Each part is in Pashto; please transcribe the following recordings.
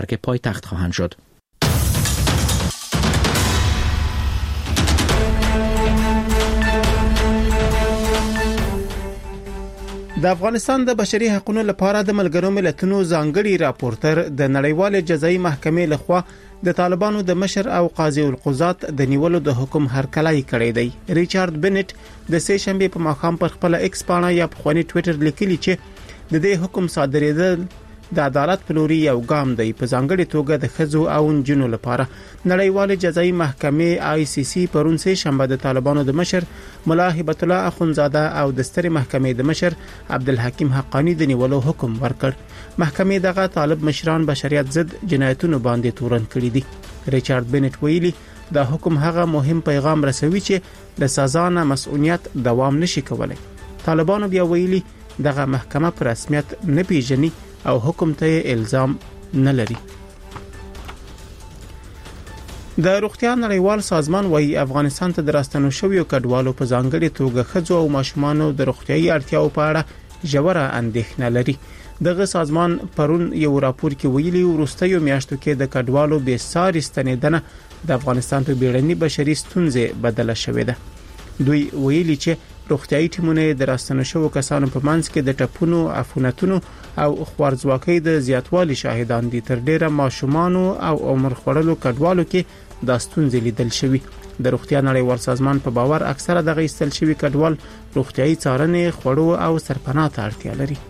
که پایتخت خواهند شد. د افغانستان د بشري حقوقو لپاره د ملګرو ملتونو ځانګړي راپورټر د نړیوال جزایي محکمې لخوا د طالبانو د مشر او قاضي القضات د نیولو د حکم هرکلی کړی دی. ریچارډ بنټ د سه شنبه په ماښام پر خپل ایکس پاڼه یا په خونی ټوئیټر لیکلی چې د دې حکم صادرېدل د عدالت په لوري یو ګام دی، په ځانګړي توګه د ښځو او نجونو لپاره. نړیوال جزایي محکمې ICC پرون سه شنبه د طالبانو د مشر ملا هبت الله اخونزاده او د سترې محکمې د مشر عبدالحکیم حقانی د نیولو حکم ورکړ. محکمې دغه طالب مشران بشریت ضد جنایتونو باندې تورن کړی دي. ریچارډ بنټ ویلي دا حکم هغه مهم پیغام رسوي چې د سزا نه مسؤلیت دوام نشي کولای. طالبانو بیا ویلي دغه محکمه پر رسمیت نه پیژني او حکم ته الزام نه لري. د روغتیا نړیوال سازمان وايي افغانستان ته د راستنو شویو کډوالو په ځانګړي توګه ښځو او ماشومانو د روغتیايي اړتیاو په اړه ژوره اندېښنه لري. دغه سازمان پرون یو راپور کې ویلي وروستیو میاشتو کې د کډوالو بې ساري ستنېدنه د افغانستان په بیړني بشري ستونزې بدله شوې ده. دوی ویلي چې روغتیايي ټیمونه د راستنو شوو کسانو په منځ کې د ټپونو، عفونتونو او خوارځواکۍ د زیاتوالي شاهدان دي. تر ډیره ماشومانو او عمر خوړلو کډوالو کې د ستونزې لیدل شوی. د روغتیا نړیوال سازمان په باور اکثره دغه ایستل شوی کډوال روغتیايي څارنې، خوړو او سرپناه ته اړتیا لري.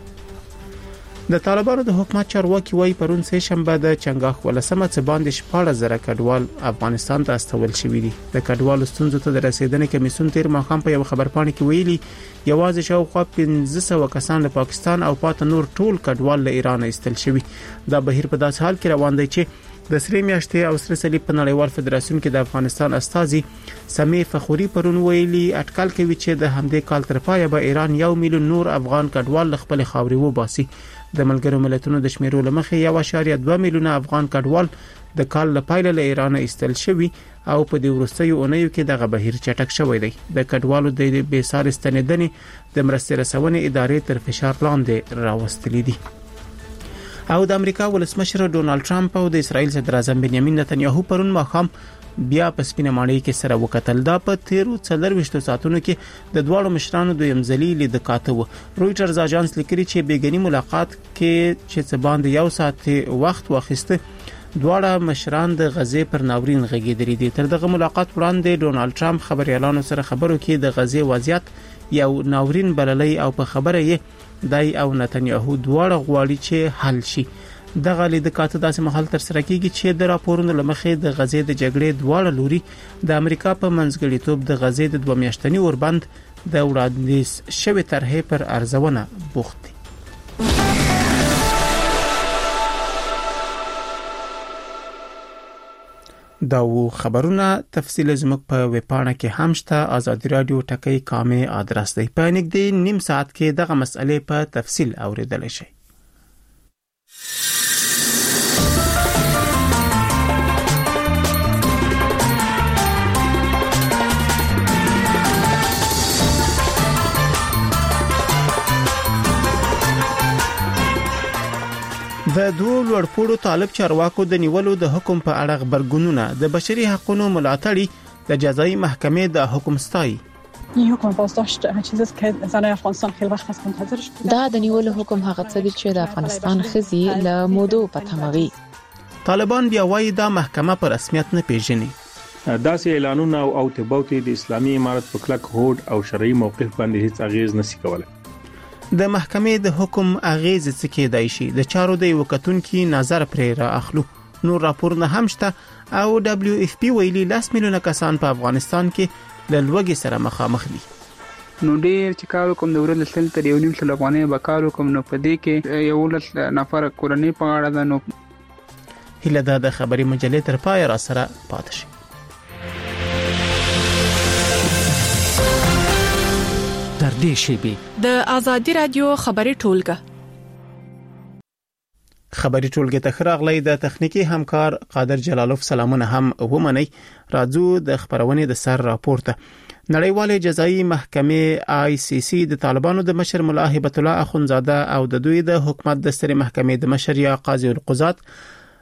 د طالبانو د حکومت چارواکي وايي پرون سه شنبه د چنګاښ ولسمه څخه باندې 14,000 کډوال افغانستان ته استول شوي دي. د کډوالو ستونزو ته د رسیدنې کمیسیون تیر ماښام په یو خبرپاڼه کې ویلي یوازې شاوخوا 1500 کسان له پاکستان او پات نور ټول کډوال له ایران ایستل شوي. دا بهیر په داسې حال کې روان دی چې د سری میاشتې او سره صلیب په نړیوال فدراسیون کې د افغانستان استازي سمې فخوري پرون ویلي اټکل کوي چې د همدې کال تر پایه به ایران 1 میلیون نور افغان کډوال خپل خاوري وباسي. د ملګرو ملتونو د شمیرو لمخې 1.2 میلیون افغان کډوال د کال لپاره له ایران ایستل شوی او په دې ورستیو اونیو کې دغه بهیر چټک شوی دی. د کډوالو د بې ساري ستنېدنې د مرستې رسونې ادارې تر فشار لاندې راوستلې دي. او د امریکا ولسمشر ډونالد ټرمپ او د اسرایل صدر اعظم بنیامین نتنیاهو پرون ماښام بیا په سپینه ماڼۍ کې سره وکتل. دا په 13 ساعتونو کې د دواړو مشرانو دویم ځلي لید کاته و. رويټرز اژانس لیکي چې بیګنی ملاقات کې چې څه باندې یو ساعت وخت واخیسته دواړه مشران د غزې پر ناورین غږیدري دي. تر دغه ملاقات وړاندې ډونالد ټرمپ خبريالانو سره خبرو کې د غزې وضعیت یو ناورین بللی او په خبره یې دای او نتنیاهو دواړه غواړي چې حل شي. دغه لید کاته داسې محل تر سره کیږي چې د راپورونو لمخې د غزې د جګړې دواړه لوري د امریکا په منځګړیتوب د غزې د 2 میاشتنی اوربند د وړاندیز شوی طرحې پر ارزونه بوخت دي. دا و خبرونه تفصیل زموږ په ویبپاڼه کې هم شته. آزادی رادیو ټکی کامه آدرس دی. په نږدې نیم ساعت کې دغه مسئله په تفصیل اوریدل شي. د دوه لوړپوړو طالب چارواکو د نیولو د حکم په اړه خبرګونونه د بشري حقوقو ملاتړي د جزایي محکمې د حکم ستایي. این حکم بازداشت چیزی است که زنان افغانستان خیلی وقت است منتظرش بودن. دا د نیولو حکم هغه څه دی چې د افغانستان ښځې له مودو په تمغي. طالبان بیا وايي دا محکمه په رسمیت نه پیژني. داسې اعلانونه او توبوتې د اسلامي امارت په کلک هوډ او شرعي موقف باندې هیڅ اغیز نشي کولای. د محکمې د حکم اغیز څه کېدای شي د چارو د وکتونکو نظر پرې را اخلو. نور راپورونه هم شته او WFP ویلي 10 میلیونه کسان په افغانستان کې د لوږې سره مخامخ دي. نو ډیر چې کار کوم د ورځې تل تر 1.5 افغانۍ به کار کوم نو په دې کې یو نفر کورنۍ په اړه ده. نو هله د خبري مجلې تر پای را سره پاتې شي. در دې شیبه د آزادی رادیو خبري ټولګه ته خراغلی د تخنیکی همکار قادر جلالوف سلامونه هم ومني. راځو د خبرونې د سر راپورته. نړیوال جزایي محکمې ICC د طالبانو د مشر ملا هبت الله اخونزاده او د دوی د حکومت د سترې محکمې د مشر یا قاضي القضات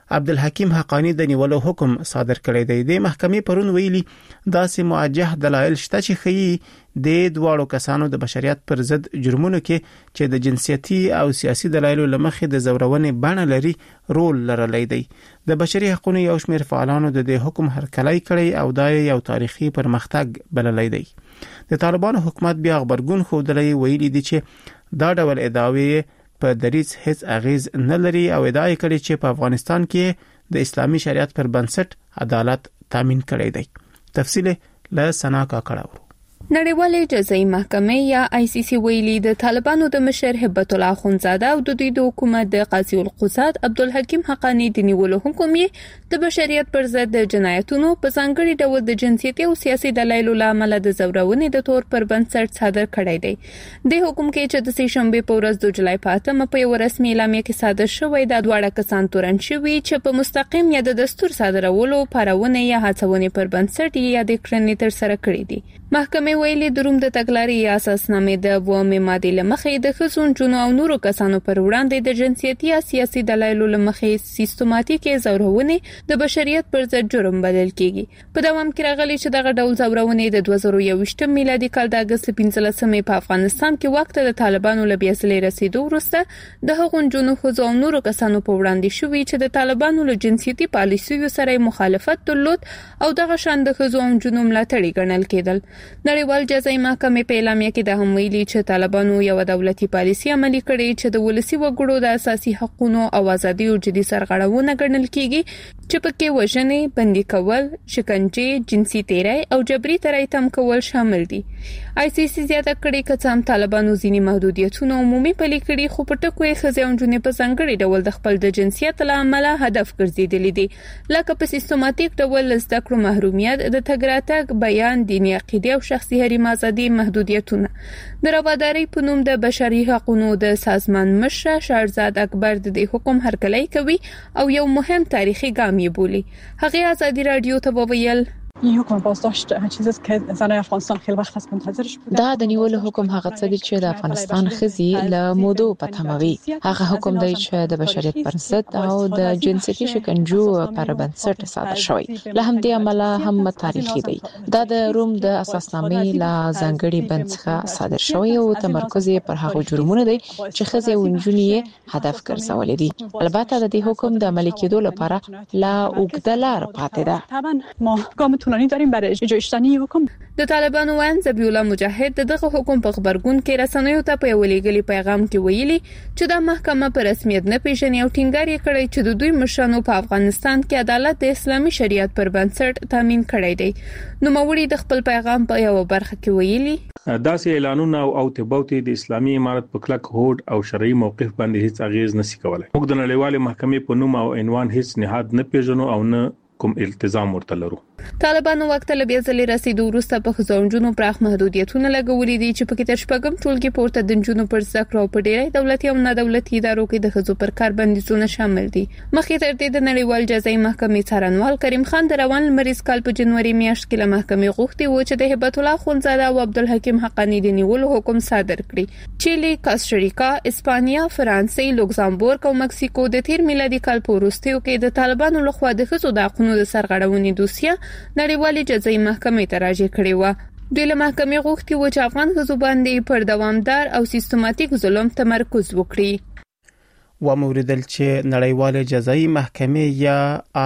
عبدالحکیم حقانی د نیولو حکم صادر کړی دی. د محکمې پرون ویلي داسې موجه دلایل شته چې ښیي د دواړو کسانو د بشریت پر ضد جرمونو کې چې د جنسیتي او سیاسي دلایلو لمخې د زورونې بڼه لري رول لرلی دی. د بشري حقوقو یو شمېر فعالانو د دې حکم هرکلی کړی او دا یو تاریخي پرمختګ بللی دی. د طالبانو حکومت بیا خبرګون ښودلی ویلي دي چې دا ډول ادعاوې په دریځ هیڅ اغیز نه لري او ادعا یې کړې چې په افغانستان کې د اسلامي شریعت پر بنسټ عدالت تامین کړی دی. تفصیل له سنا کاکړه. نړیوالې جزایي محکمې یا ICC ویلي د طالبانو د مشر هبت الله اخونزاده او د دوی د حکومت د قاضي القضات عبدالحکیم حقانی د نیولو حکم یې د بشریت پر ضد د جنایتونو په ځانګړي ډول د جنسیتي او سیاسي دلایلو لامل د زورونې د تور پر بنسټ صادر کړی دی. د حکم کې چې د سې شنبه په ورځ د جولای په 8 په یو رسمي اعلامیه کې صادر شوی د دواړه کسان تورن شوی چې په مستقیم یا د دستور صادرولو پرونه یا هڅونې پر بنسټ یا د کړنې تر سره کړی دي. محکمې ویلي د روم د تګلارې یا اساسنامې د 2 ماده لمخې د خزون جنو او نورو کسانو پر وړاندې د جنسیتي یا سیاسي دلایلو لمخې سیستماتیکي زورونې د بشریت پر ضد جرم بلل کیږي. په دوام کې راغلي چې دغه ډول زورونې د 2021 میلادي کال د اگست 15 په افغانستان کې وخت د طالبانو لبیاسلې رسیدو وروسته د هغون جنو خزو او نورو کسانو په وړاندې شوې چې د طالبانو له جنسیتي پالیسیو سره مخالفت درلود او دغه شان د خزو او جنو ملاتړي ګڼل کېدل. نړیوال جزایي محکمې په اعلامیه کې د هم ویلي چې طالبانو یو دولتي پالیسي عملي کړې چې د ولسی وګړو د اساسي حقوقو او ازادیو جدي سرغړونه ګڼل کیږي چې پکې وژنې، بندي کول، شکنجه، جنسي تیری او جبري ترای تم کول شامل دي. ICC زیاته کړې چې طالبانو ځینې محدودیتونه عمومي پلي کړي خو په ټکو یې خزي او جنې په څنګهړي ډول د خپل د جنسیت لامل هدف ګرځېدلې دي، لکه په سیستماتیک ډول زده کړو محرومیت، د تګ راتګ بیان، دیني عقیده او شخصي حریم ازادي محدودیتونه. د روادارۍ په نوم د بشري حقوقو د سازمان مشر شهرزاد اکبر د حکم هرکلی کوي او یو مهم تاریخي ګام یې بولي. هغه ازادي رادیو ته وویل این حکم بازداشت چیزی است که زنای افغانستان خیلی وقت است منتظرش بودن. دا د نیولو حکم هغه څه دی چې د افغانستان خزي له مودو په تموي. هغه حکم دی چې د بشریت پر ضد او د جنسیتي شکنجو پر بنسټ صادر شوی. له همدې امله هم تاریخي دی. دا د روم د اساسنامې له ځانګړي بند څخه صادر شوی او تمرکز پر هغو جرمونو دی چې خزي او نجونې هدف ګرځولې دي. البته د دې حکم د عملي کېدو لپاره لا اوږدلار پاتې ده. طبعا ما قانونی داریم برای اجرای شدنی حکم. د طالبانو وان ذبیح الله مجاهد دغه حکم په خبرګون کې رسنیو ته په ویلي پیغام کې ویلي چې د محکمه په رسمیت نه پیژني او ټینګار یې کړی چې د دوی مشرانو په افغانستان کې عدالت د اسلامي شریعت پر بنسټ تامین کړی دی. نو موري د خپل پیغام په یو برخه کې ویلي داسې اعلانونه او تبوتې د اسلامي امارت په کلک هوډ او شرعي موقف باندې هیڅ اغیز نشي کولای. موږ د نړیوال محکمې په نوم او عنوان هیڅ نهاد نه پیژنو او نه کوم التزام ورته لرو. طالبانو وخت له بیا ځلې رسیدو وروسته په خزونجونو پراخ محدودیتونه لګولې دي چې پکې تر شپږم ټولګي پورته د جنونو پر ذکر او په ډیری دولتي او نه دولتي ادارو کې د خزو پر کار بندیزونه شامل دي. مخکې تر دې د نړیوال جزایي محکمې څارنوال کریم خان د روان لمریز کال په جنوري میاشت کې له محکمې غوښتي و چې د هبت الله اخونزاده او عبدالحکیم حقانی د نیولو حکم صادر کړي. چیلی، کاستاریکا، اسپانیا، فرانسې، لوکزامبورګ او مکسیکو د تیر میلادي کال په وروستیو کې د طالبانو لخوا د خزو د حقوقو د سرغړونې دوسیه نړیوالې جزایي محکمې ته راجع کړې و. دوی له محکمې غوښتي و چې افغان ښځو باندې پر دوامدار او سیستماتیک ظلم تمرکز وکړي. و موریدل چې نړیوالې جزایي محکمې یا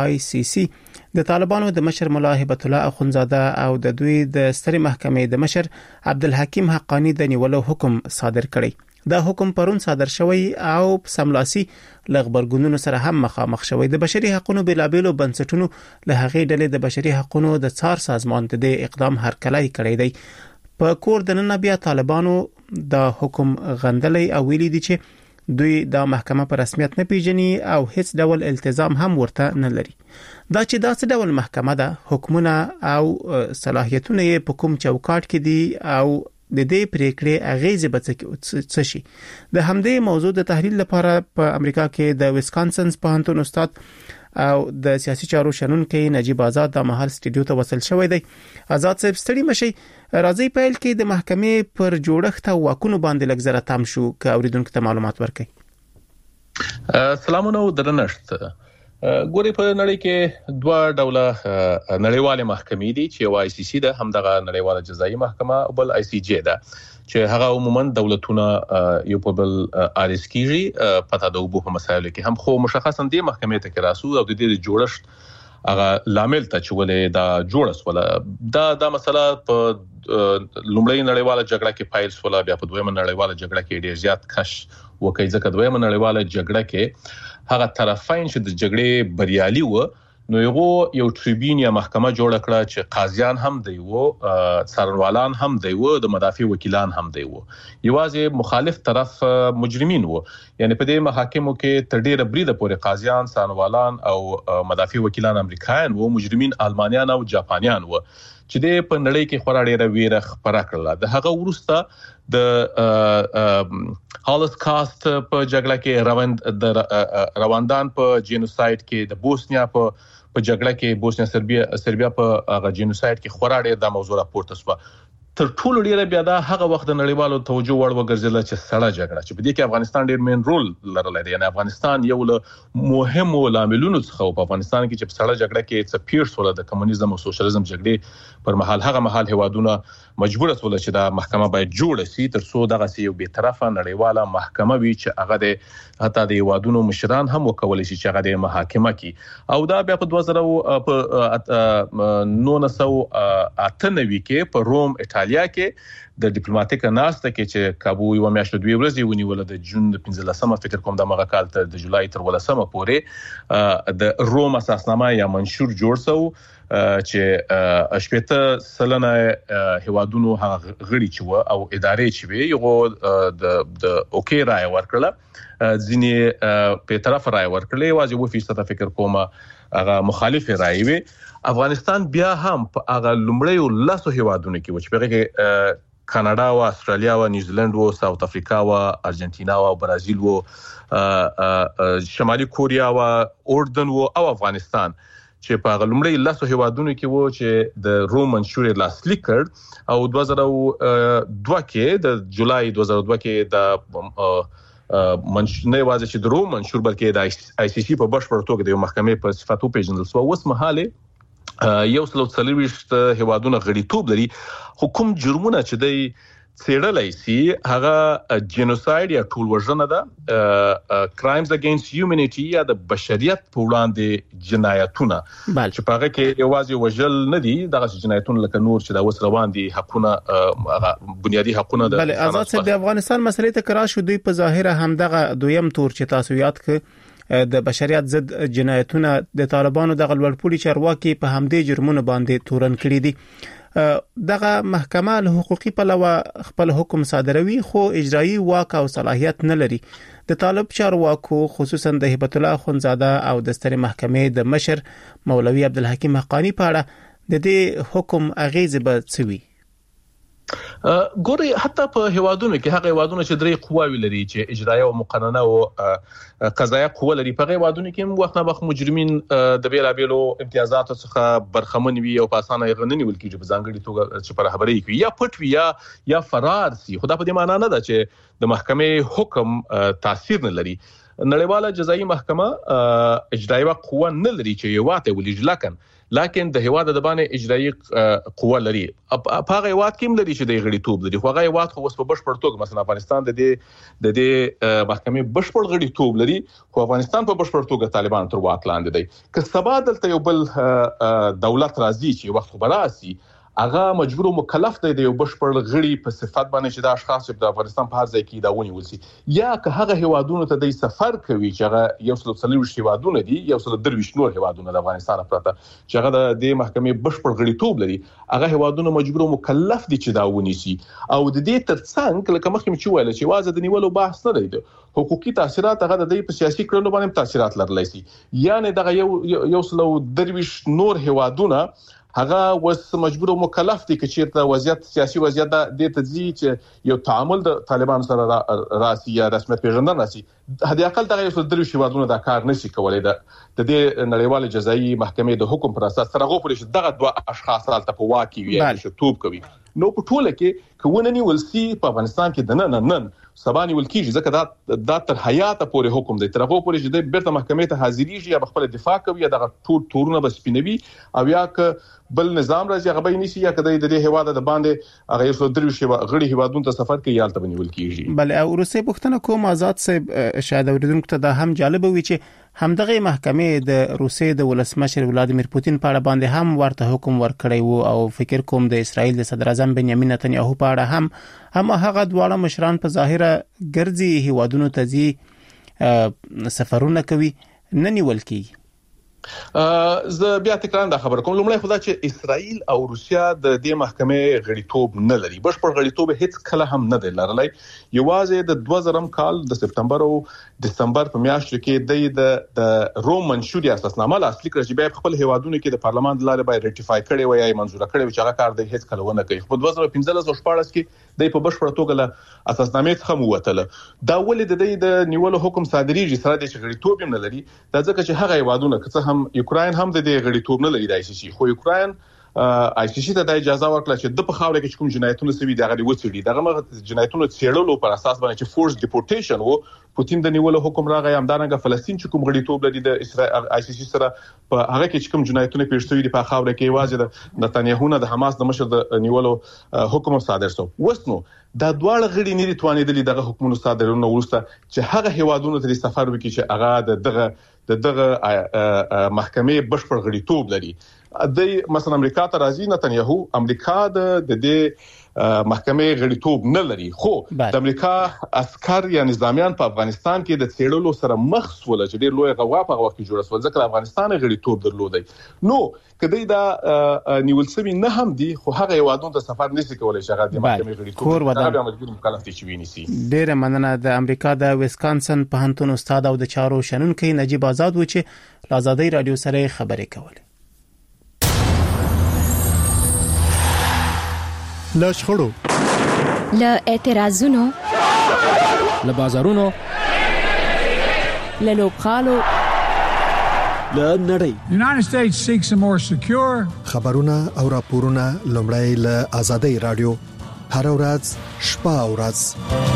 ICC د طالبانو د مشر مولا هبت الله اخونزاده او د دوی د سترې محکمې د مشر عبدالحکیم حقانی د نیولو حکم صادر کړی. دا حکم پرون صادر شوی او سملاسي لغبرګونونو سره هم مخامخ شوی. د بشري حقوقو بلابلو بنسټونو له هغې ډلې د بشري حقوقو د څار سازمان ته د اقدام هرکلی کړی دی. په کور د نن بیا طالبانو د حکم غندلې او ویلي دي چې دوی د محکمه په رسمیت نه پیژني او هیڅ ډول التزام هم ورته نه لري. دا چې داسې ډول محکمه ده، حکمونه او صلاحیتونه یې په کوم چوکاټ کې دي او د دې پریکړې اغیزه به څه شي. د همدې موضوع د تحلیل لپاره په امریکا کې د ویسکانسن پوهنتون استاد او د سیاسي چارو شنونکي نجیب آزاد د محل سټډیو ته وصل شوی دی. آزاد صاحب ستړي مشي، راځي پیل کې د محکمې پر جوړښت او واکونو باندې لږ زره تام شو که اوریدونکو ته معلومات ورکړي. سلامونه او درنښت. ګوري په نړۍ کې دوه ډوله نړیواله محکمې دي چې واي سي سي ده، همدغه نړیواله جزایي محکمه او بل آی سی جی ده چې هغه عموما دولتونه یو په بل ارس کیږي پته د وبو په مسایلو کې هم، خو مشخصا دي محکمې ته کې راسو او د دې جوړښت هغه لامل ته چې ولې دا جوړس ولا دا مسله په لومړی نړیواله جګړه کې پایل ولا بیا په دویمه نړیواله جګړه کې ډیر زیات کش وکړي، ځکه دویمه نړیواله جګړه کې هغه طرفین چې د جګړې بریالي و نو یو ټریبیون یا محکمه جوړ کړه چې قاضیان هم دی وو، څارنوالان هم دی وو، د مدافع وکیلان هم دی وو، یوازې مخالف طرف مجرمین وو. یعنی په دې محاکمو کې تر ډیره بریده پورې قاضیان، څارنوالان او مدافع وکیلان امریکایان وو، مجرمین آلمانیان او جاپانیان وو چې د په نړۍ کې خورا ډیره ویره خبره کړله. د هغه ورسته د هولوکاست په جګړه کې رواندان په جینوساید کې، د بوسنیا په جګړه کې، بوسنیا سربیا په هغه جینوساید کې خورا ډیر د موضوع راپورته شو. تر ټولو ډیره بیا دا هغه وخت د نړیوالو توجه وړ وګرځیدل چې سړه جګړه چې په دې کې افغانستان ډیر مین رول لرلی دی. یعنی افغانستان یو له مهمو لاملونو څخه په افغانستان کې چې په سړه جګړه کې څه پیښ شول د کمونیزم او سوشلیزم جګړې پر مهال، هغه مهال هیوادونه مجبور شول چې دا محکمه باید جوړ شي تر څو دغه یو به طرفه نړیواله محکمه وي چې هغه د حتی د هیوادونو مشران هم وکولای شي چې هغه د محاکمه کې. او دا بیا په 1998 کې په روم ایتالیا کې د ډیپلوماټیک ناسته کې چې کابو یو میاشت 2 ورځې ونیول د جون 15 فکر کوم د مغه کال ته د جولای تر 18 پورې د روم اساسنامه یا منشور جوړ شو چې شپته سلنه هیوادونو هغه غړي چې و او ادارې چې وي یو د اوکي رائے ورکړه، ځینې په طرف رائے ورکړلې، واجب 2% فکر کوم هغه مخالف رائے وي. افغانستان بیا هم په هغه لومړی لاسو هیوادونو کې و چې په کې کاناډا او استرالیا او نیوزیلند او ساوث افریقا او ارجنټینا او برازیل او شمالي کوریا او اردن او افغانستان چې په لومړی لاسو هیوادونو کې و چې د روم منشور لاسلیک کړ او 2002 کې د جولای 2002 کې د نه واځي چې د روم منشور بلکې د آی سی سی په بشپړ توګه د محکمې په صفاتو پیژندل شو. اوس مهاله یو سلو څلويشت هیوادونه غړیتوب لري، حکوم جرمونه چې د څېړلای سي هغه جینوساید یا ټول وژنه ده، کرایمز اگینست هیومنټی یا د بشریت په وړاندې جنایتونه چې په هغه کې یوازې وژل نه دي، دغه جنایتونه لکه نور چې د وس روان دي حقونه، بنیادی حقونه ده. بله آزاد صاحب، د افغانستان مسلې ته کرا شو، دوی په ظاهر هم دغه دویم تور چې تاسو یاد ک د بشریت ضد جنایتونه د طالبانو د غلوړپوړي چارواکي په همدې جرمونو باندې تورن کړی دي. دغه محکمه له حقوقي پلوه خپل حکم صادروي خو اجرایی واک او صلاحیت نه لري. د طالب چارواکو خصوصا د هبت الله اخونزاده او د سترې محکمې د مشر مولوي عبدالحکیم حقانی په اړه د دې حکم اغیزه به څه وي؟ ګوري حتی په هیوادونو کې هغه هیوادونه چې درې قواوی لري چې اجرایه او مقننه او قضایه قوه لري، په هیوادونو کې وخت نه وخت مجرمین د بیلابیلو امتیازاتو څخه برخمن وي او په اسانه غننی ولکې په ځانګړي توګه چې پر خبرې کوي یا پټ وي یا فرار سي. خدا په دې معنی نه ده چې د محکمې حکم تاثیر نه لري. نړیواله جزایي محکمه اجرایه قوه نه لري چې یو واته ولې لکن د هواد د باندې اجرایی قوه لري، په هغه هواد کې لري چې د غړیتوب لري، خو هغه هواد خو اوس په بشپړ توګه مثلا افغانستان د دې محکمې بشپړ غړیتوب لري، خو افغانستان په بشپړ توګه طالبان تر واک لاندې دي. که سبا دلته یو بل دولت راځي چې وخت براسي هغه مجبور او مکلف دی د یو بشپړ غړي په صفت باندې چې د اشخاص په افغانستان په هر ځای کې دا ونیول شي، یا که هغه هیوادونو ته د سفر کوي چې هغه یو څل څلويش هیوادونه دي، یو څل درويش نور هیوادونه د افغانستان پرته چې هغه د محکمې بشپړ غړیتوب لري، هغه هیوادونه مجبور او مکلف دي چې دا ونیسي. او د دې ترڅنګ لکه مخکې چې ویل چې واځه د نیولو بحث نه دی، حقوقي تاثیرات هغه د په سیاسي کړنو باندې تاثیرات لرلی شي. یعنی دغه یو څل درويش نور هیوادونه هغه وس مجبور او مکلف دي چې چیرته وضعیت سیاسي وضعیت د تدزی چې یو تعامل د طالبان سره راسي یا رسمیت پیژندنه راسي، هدي اقل دغه یو درې شیوادونه دا کار نشي کولای. د دې نړیواله جزایي محکمې د حکم پر اساس سره غوښتل شي دغه دوه اشخاص حالت په واقع وي چې توپ کوي. نو په ټوله کې کوونه نیول سي په افغانستان کې د نن سبا نیول کیږي ځکه دا تر حیات پورې حکم دی تر هغه پورې چې د بیرته محکمې ته حاضرېږي یا خپل دفاع کوي یا د ټول تورونه بس پینوي او یا بل نظام راځي هغه به نيسي یا کدی د دې هواده د باندې هغه یو دروي شي غړي هوادونو ته سفر کوي یالته بنول کیږي. بل او روسي پښتنه کوم آزاد صاحب شاید اوریدونکو ته دا هم جالب وي چې همدغه محکمې د روسي د ولسمشر ولادیمیر پوتین په اړه باندې هم ورته حکم ورکړی وو او فکر کوم د اسرائیل د صدر اعظم بنیامین نتنیاهو په اړه هم هغه دواړه مشران په ظاهره ګرځي هوادونو ته ځي سفرونه کوي نه نیول کیږي. زه بیا تکرار دا خبر کوم لومړی خدا چې اسرائیل او روسیا د دې محکمې غړیتوب نه لري بشپړ غړیتوب هیڅ کله هم نه دی لرلی یوازې د 2000 کال د سپتمبر او دسمبر په میاشت کې د روم منشوري اساسنامه لاسلیک کړی چې بیا خپل هیوادونو کې د پارلمان د لارې باید ریټیفای کړي وي یا منزور کړي چې هغه کار د هیڅ کله ونه کوي په 2015 او 2014 کې د په بشپړ توګه له اساسنامې څخه موتله دا ولې د نیولو حکم صادریږي سره د غړیتوب نه لري دا ځکه چې هغه هیوادونه که یوکرين هم د دې غړیتوب نه لري د آی سی سی خو یوکرين آی سی سی ته د اجازه ورکړه چې د په خاوره کې کوم جنایتونه سوي دغه وڅېړي دغه جنایتونه څېړلو پر اساس باندې چې فورس ډیپورټیشن وو پوتین د نیولو حکم راغی همدارنګه فلسطین چې کوم غړیتوب لري د اسرائیل آی سی سی سره په هغه کې کوم جنایتونه پیښ شوي دي په خاوره کې واځي د نتنیاهو نه د حماس د مشر د نیولو حکم صادر شو وسنو دا دواړه غړي نه توانیدلې دغه حکومت صادرونه ورسته چې هغه هیوادونو ته سفر وکړي چې هغه دغه محکمې بشپړ غړیتوب لري د مثلا امریکا ته راځي نتنیاهو امریکا د دې محکمې غړیتوب نه لري خو د امریکا عسكر یا نظامیان په افغانستان کې د څېړلو سره مخ سول چې ډېر لوی غوا په وخت کې جوړ سول ځکه افغانستان غړیتوب درلودي نو کدی دا نیول سوي نه هم دي خو هغه یوادون ته سفر نشي کولای چې هغه د محکمې غړیتوب هغه مجبور مکلف دي چې ویني ډېر مننه د امریکا د ویسکانسن پوهنتون استاد او د چارو شنونکي نجیب آزاد و چې لازادي رادیو سره خبرې کولې له شخړو له اعتراضونو له بازارونو له لوبخالو له نړۍ United States seeks a more secure خبرونه او راپورونه لومړی له آزادۍ رادیو هر ورځ شپه او ورځ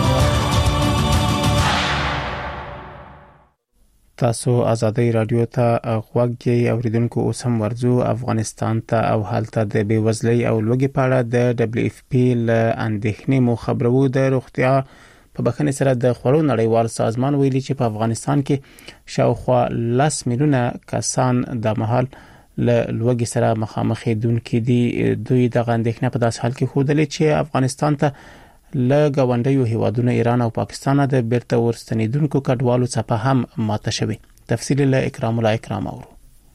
تاسو آزادۍ رادیو ته غوږی اوریدونکو اوس هم ورځو افغانستان ته او حالت د بیوزلۍ او لوږې په اړه د دبليو اف پی ل اندېښنې مو خبرو د روغتیا په بخښنې سره د خوړو نړیوال سازمان ویلي چې په افغانستان کې شاوخوا 10 میلیونه کسان د مهال له لوږې سره مخامخ دي دوی د اندېښنې په داس حال کې خودلې چې افغانستان ته له غونډیو هیوادونو ایران او پاکستان د بیرته ورستنیدونکو کډوالو څخه هم ماته شوی تفصیل له اکرام الله اکرام اورو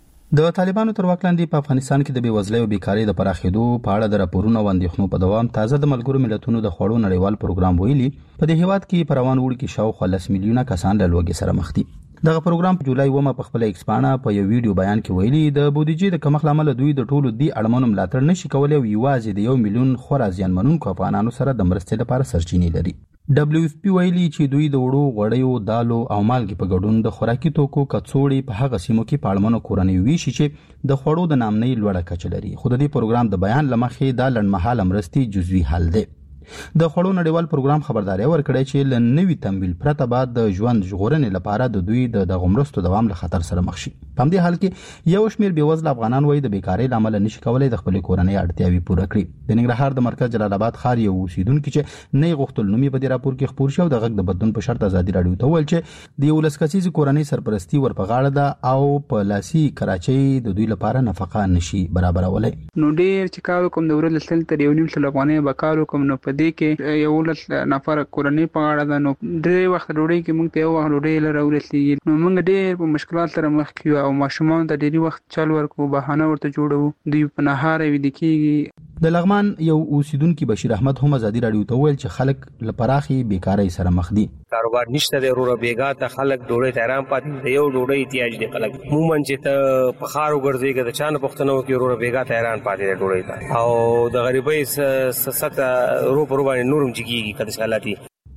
د طالبانو تر واک لاندې په افغانستان کې د بیوزلۍ او بیکاری د پراخېدو په اړه د راپورونو وړاندېښنو په دوام تازه د ملګرو ملتونو د خوړو نړیوال پروګرام ویلي په دې هیواد کې په روان وړ کې شاوخوا 10 میلیونه کسان له لوږې سره مخ دي دغه پروګرام په جولای ومه په خپل ایکسپانه په یو ویډیو بیان کې ویلي د بودیجې د کمښت لامل دوی د ټولو دی اړمنو ملاتړ نشي کولای او یوازې د 1 میلیون خورا زیانمنونکو افغانانو سره د مرستې لپاره سرچینې لري دبليو اف پی ویلي چې دوی د وړو غوړیو دالو او مالګې په ګډون د خوراکي توکو کڅوړې په هغه سیمو کې په اړمنو کورنیو ویشي چې د خوړو د نامنۍ لوړه کچه لري خو د دې پروګرام د بیان لمخې دا لنډمهاله مرستې جزوي حل دی د خوړو نړیوال پروګرام خبرداري ورکړی چې لنوي تمویل پرته بعد د ژوند ژغورنې لپاره د دوی د غمرستو دوام له خطر سره مخ شي په دې حال کې یو شمېر بیوزل افغانان وایي د بیکاری لامل نشي کولای د خپل کورنۍ اړتیاوې پوره کړي د ننګرهار د مرکز جلال آباد ښار یو اوسیدونکو چې نه غوښتل نومي په دې راپور کې خبر شو د غږ د بدلون په شرط ازادي رادیو ته ویل چې د یو لسکسیز کورنۍ سرپرستی ورپغاړه ده او په لاسي کراچۍ د دوی لپاره نفقه نشي برابرولای نو ډیر چې کار کوم د ورل سل تر یو نیم سل افغانۍ بکارو کوم نو په دې کې یو لس نفر کورنۍ په اړه ده نو ډېر وخت ډوډۍ کې موږ ته یو وخت ډوډۍ لره ورسېږي نو موږ ډېر په مشکلات سره مخ کیو او ماشومان ته ډېری وخت چل ورکو بهانه ورته جوړو دوی په نهار وي د کیږي د لغمان یو اوسیدونکو بشیر احمد هم ازادي رادیو ته ویل چې خلک لپراخي بیکاری سره مخ دي کاروبار نشته د ورو بیګا ته خلک ډوډۍ تیرام پاتې یو ډوډۍ احتیاج دي خلک مومن چې ته په خارو ګرځيږي د چانه پښتنو کې ورو بیګا تیران پاتې ډوډۍ ته او د غریبۍ ست رو پر باندې نورم چکیږي کله حالاتي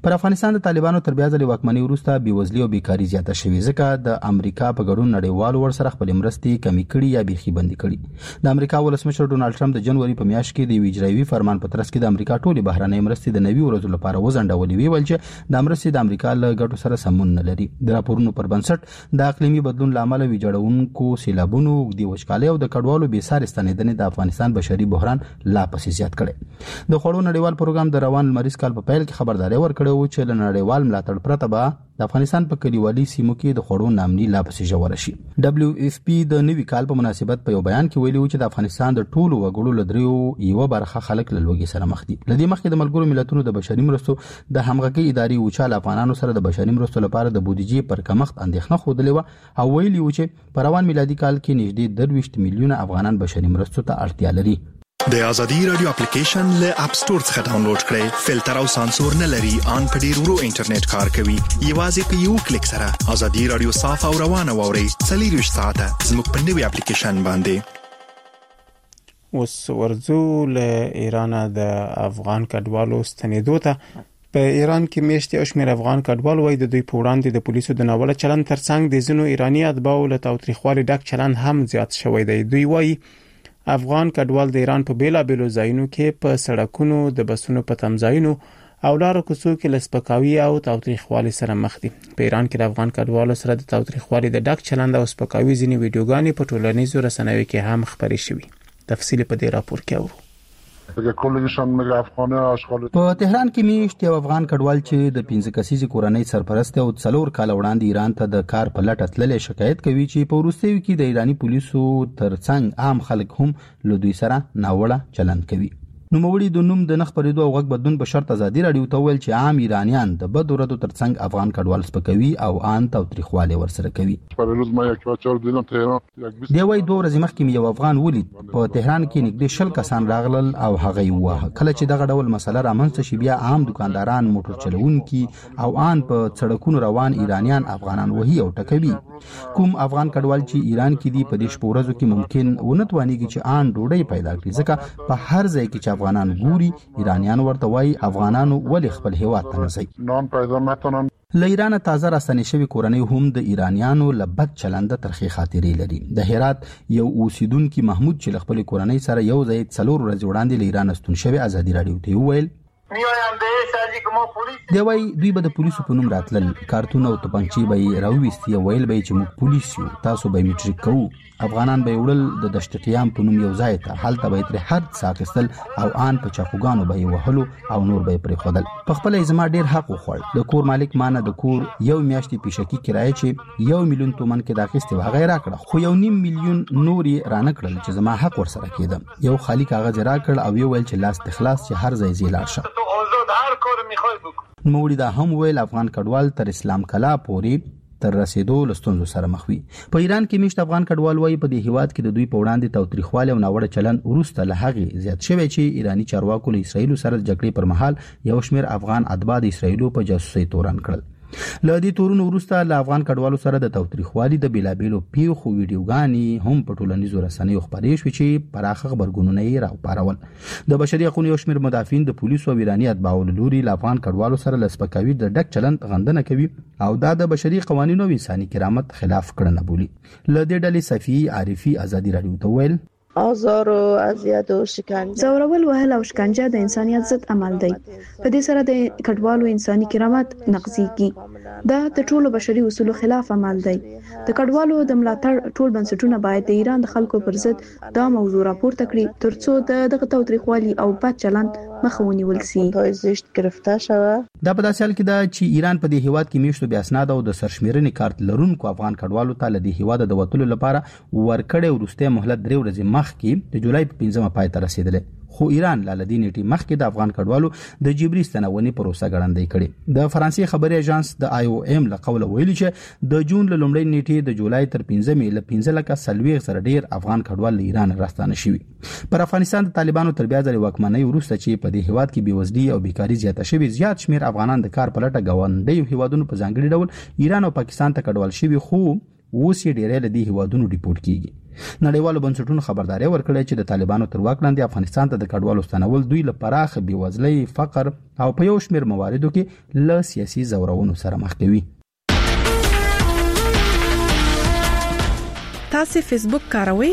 پر افغانستان د طالبانو تر بیا ځلې واکمنۍ وروسته بېوزلي او بیکاري زیاته شوې ځکه د امریکا په ګډون نړیوالو ورسره خپل مرستې کمی کړي یا بیخي بندي کړي. د امریکا ولسمشر ډونالد ټرمپ د جنوري په میاشت کې د یو اجرایوي فرمان په ترڅ کې د امریکا ټولې بهرنۍ مرستې د 90 ورځو لپاره وځنډولې وی ول چې د مرستې د امریکا له ګټو سره سمون نه لري. د راپورونو پر بنسټ د اقلیمي بدلون لامل ویجاړونکو سیلابونو د وچکالۍ او د کډوالو بې ساري ستنېدنې د افغانستان بشري بحران لا پسې زیات کړي. د خوړو نړیوال پروګرام د روان لمریز کال په پیل کې خبرداري ورکړې و چې نړیوال ملاتړ پرته به د افغانستان په کلیوالي سیمو کې د خوړو نامني لا پسې ژوره شي. WFP د نوي کال په مناسبت په یو بیان کې ویلي و چې د افغانستان د ټولو وګړو له دریو یو برخه خلک له لوږې سره مخ دي. لدې مخکې د ملګرو ملتونو د بشري مرستو د همغږي ادارې اوچال افغانانو سره د بشري مرستو لپاره د بودیجې پر کمښت اندېښنه خوده و او ویلي و چې په روان میلادي کال کې نږدې 23 میلیونه افغانان بشري مرستو ته اړتیا لري. د ازادي رادیو اپلیکیشن له اپ سٹور څخه ډاونلوډ کړئ. فلټر او سانسور نه لري، ان په ډیر ورو انټرنیټ کار کوي. یوازې په یو کلیک سره ازادي رادیو صاف او روانه ووري. 24 ساعته زموږ په نوي اپلیکیشن باندې. اوس ورځو له ایران د افغان کډوالو ستنېدو ته. په ایران کې میشتي او شمېر افغان کډوال وای د دوی په وړاندې د پولیسو د ناوړه چلند ترڅنګ د ځینو ایرانی اتباعو له تاوتریخوالي ډک چلند هم زیات شوی دی. دوی وای افغان کډوال د ایران په بیلابېلو ځایونو کې په سړکونو د بسونو په تمځایونو او لارو کوڅو کې لسپکاوي او تاوتریخوالي سره مخ دي. په ایران کې د افغان کډوالو سره د تاوتریخوالي د ډک چلند او سپکاوي ځینې ویډیوګانې په ټولنیزو رسنیو کې هم خپرې شوي. تفصیل په دې راپور کې اورو. په تهران کې میشت یو افغان کډوال چې د 15 کسیزې کورنۍ سرپرست او 4 کال وړاندې ایران ته د کار په لټه تللې شکایت کوي چې په وروستیو کې د ایرانی پولیسو ترڅنګ عام خلک هم له دوی سره ناوړه چلند کوي. نوموړي د نوم د نخ پرېدو او غږ بدلون په شرط ازادي رادیو ته ویل چې عام ایرانیان د بد ورځو ترڅنګ افغان کډوال سپکوي او ان تاوتریخواله ورسره کوي. دی وای 2 ورځې مخکې یو افغان ولید په تهران کې نږدې 10 کسان راغلل او هغه وه. کله چې دغه ډول مسله رامنځته شي بیا عام دکانداران، موټر چلوونکي او ان په سړکونو روان ایرانیان افغانان وهي او ټکوي. کوم افغان کډوال چې ایران کې دی په دې شپورزو کې ممکن ونتوانیږي چې ان ډوډۍ پیدا کړي ځکه په هر ځای کې افغانان ګوري ایرانیان ورته وای افغانانو ولې خپل هیواد ته نه ځي. له ایران تازه راستنې شوی کورنۍ هم د ایرانیانو له بد چلند ترخی خاطرې لري. د هرات یو اوسیدونکو محمود چې خپل کورنۍ سره یو ځای 4 ورځې وړاندې له ایران استون شوی ازادي رادیو ته ویل دی وای دوی به د پولیسو په نوم راتلل، کارتون او توپنچې به راوېستي ویل به چې موږ پولیس یو، تاسو به میټریک کوو. افغانان به وړل د دشتټیام په نوم یو ځای ته، هلته به تر هر ساقستل او ان په چاقوګانو به وهلو او نور به پرې خودل. په خپل ځما ډیر حق وخوړ. د کور مالک مانه د کور یو میاشتې پیشکی کرایه چې 1 میلیون تومن کې داخسته و غیر راکړه، خو 1.5 میلیون نوري رانه کړل چې زما حق ورسره کېدم. یو خالی کاغذ راکړ او ویل چې لاس تخلاص چې هر ځای زیلار شه. نوموړي دا هم ویل افغان کډوال تر اسلام کلا پورې تر رسیدو لستونزو سره مخ وي. په ایران کې میشت افغان کډوال وایي په دې هیواد کې د دوی په وړاندې تاوتریخواله او ناوړه چلند وروسته له هغه زیات شوی چې ایرانی چارواکو له اسرایل سره د جګړې پر مهال یو شمېر افغان اتباع د اسرایل په جاسوسي تورن کړل. له دې تورونو وروسته له افغان کډوالو سره د تاوتریخوالي د بیلابېلو پیښو ویډیوګانې هم په ټولنیزو رسنیو خپرې شوې چې پراخه خبرګونونه یې راوپارول. د بشري حقوقو یو شمېر مدافعین د پولیسو او ایرانی اتباعو له لوري له افغان کډوالو سره له سپکاوي د ډک چلند غندنه کوي او دا د بشري قوانینو او انساني کرامت خلاف کړنه بولي. له دې ډلې صفي عارفي ازادي رادیو ته ویل آزار و اذیت و شکنجه زورول وهل او شکنجه د انسانیت ضد عمل دی. په دې سره د کډوالو انساني کرامت نقضیږي. دا د ټولو بشري اصولو خلاف عمل دی. د کډوالو د ملاتړ ټول بنسټونه باید د ایران د خلکو پر ضد دا موضوع راپورته کړي ترڅو دغه تاوتریخوالي او بد چلند مخه ونیول شي. زیات گرفتار شوه. دا په داسې حال کې دا چې ایران په دې هیواد کې میشتو بیا اسناد او د سرشمیرنې کارت لرونکو افغان کډوالو ته له دې هیواد د وټلو لپاره ورکړې ورسته مهلت 3 ورځې مخکې د جولای په 15مه پای ته رسیدلې. خو ایران لاله دې نیټه مخکې د افغان کډوالو د جبري ستنونې پروسه ګړندۍ کړې. د فرانسې خبري اژانس د IOM له قوله ویلي چې د جون له لومړۍ نیټې د جولای تر 15مې له 15 لکه سلوي سره ډیر افغان کډوال له ایران راستانه شوي. پر افغانستان د طالبانو تر بیا ځلې واکمنۍ وروسته چې په دې هیواد کې بیوزلي او بیکاری زیاته شوي، زیات شمیر افغانان د کار په لټه ګاونډي هیوادونو په ځانګړي ډول ایران او پاکستان ته کډوال شوي، خو اوس یې ډېرې له دې هیوادونو ریپورت کیږي. نړیوالو بنسټونو خبرداري ورکړې چې د طالبانو تر واک لاندې افغانستان ته د کډوالو ستنول دوی لپاره بېوزلۍ، فقر او په یو شمېر مواردو کې له سیاسي زورونو سره مخ کوي. تاسو فیسبوک کاروئ؟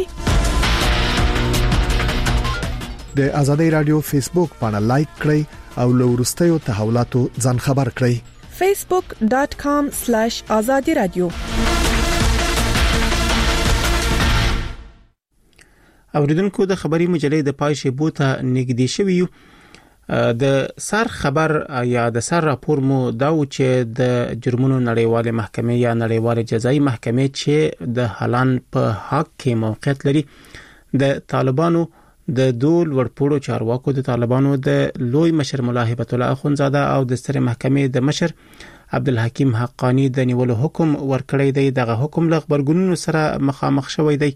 د آزادۍ رادیو فیسبوک باندې لایک کړئ او له وروستیو تحولاتو ځان خبر کړئ. facebook.com/azadi radio. اوریدونکو د خبري مجلې د پای شیبو ته نږدې شوی یو. د سر خبر یا د سر راپور مو دا و چې د جرمونو نړیواله محکمې یا نړیواله جزایي محکمې چې د هالان په حق کې موقعیت لري د طالبانو د دول ورپوړو چارواکو د طالبانو د لوی مشر مولا هبت الله اخونزاده او د ستر محکمې د مشر عبدالحکیم حقانی د نیولو حکم ورکړی دی. دغه حکم له خبرګونونو سره مخامخ شوی دی.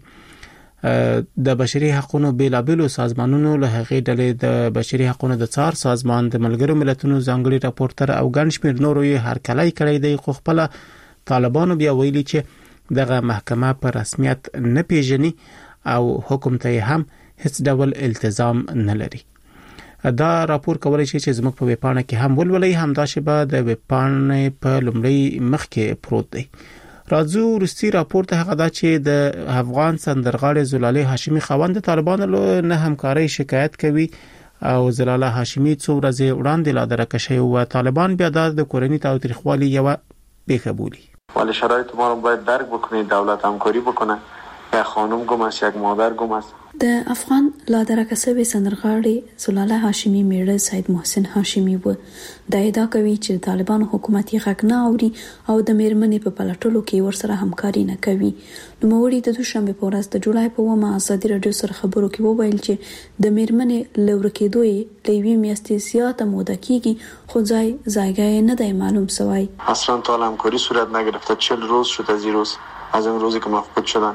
د بشري حقوقو بیلابلو سازمانونو له هغې ډلې د بشري حقوقو د څار سازمان، د ملګرو ملتونو ځانګړي راپورټر او ګڼ شمېر نورو یې هرکلی کړی دی، خو خپل طالبانو بیا ویلي چې دغه محکمه په رسمیت نه پیژني او حکم ته هم هیڅ ډول التزام نه لري. دا راپور کولای شي چې زموږ په ویبپاڼه کې هم ولولئ. همدا شبه د ویبپاڼې په لومړی مخ کې پروت دی. راځو وروستي راپور ته هغه دا چې د افغان سندرغاړي زلاله هاشمي خوند طالبانو نه همکاري شکایت کوي او زلاله هاشمي څو ورځې وړاندې لا درکه شوی او طالبان بیا د کورنۍ تاوتریخوالي یو پیښه بولي. ولی شرایط ما رو باید درک بکنه، دولت همکاری بکنه. یک خانم گم است، یک مادر گم است. د افغان لادرکه سوي سندرغاړي زلاله هاشمي میړه سید محسن هاشمي و د ادعا کوي چې طالبان حکومت یې غږ نه اوري او د میرمنې په پلټلو کې ورسره همکاري نه کوي. نو موري د دوشنبه په ورځ د جولای په 1 ازادي رادیو سره خبرو کې وویل چې د میرمنې لورکېدو یې لوي میاشتې زیاته موده کېږي خو ځایګای نه دی معلوم سوی. اصلا تا همکاری صورت نگرفته. 40 روز شد از این روز، از اون روزی که مفقود شدن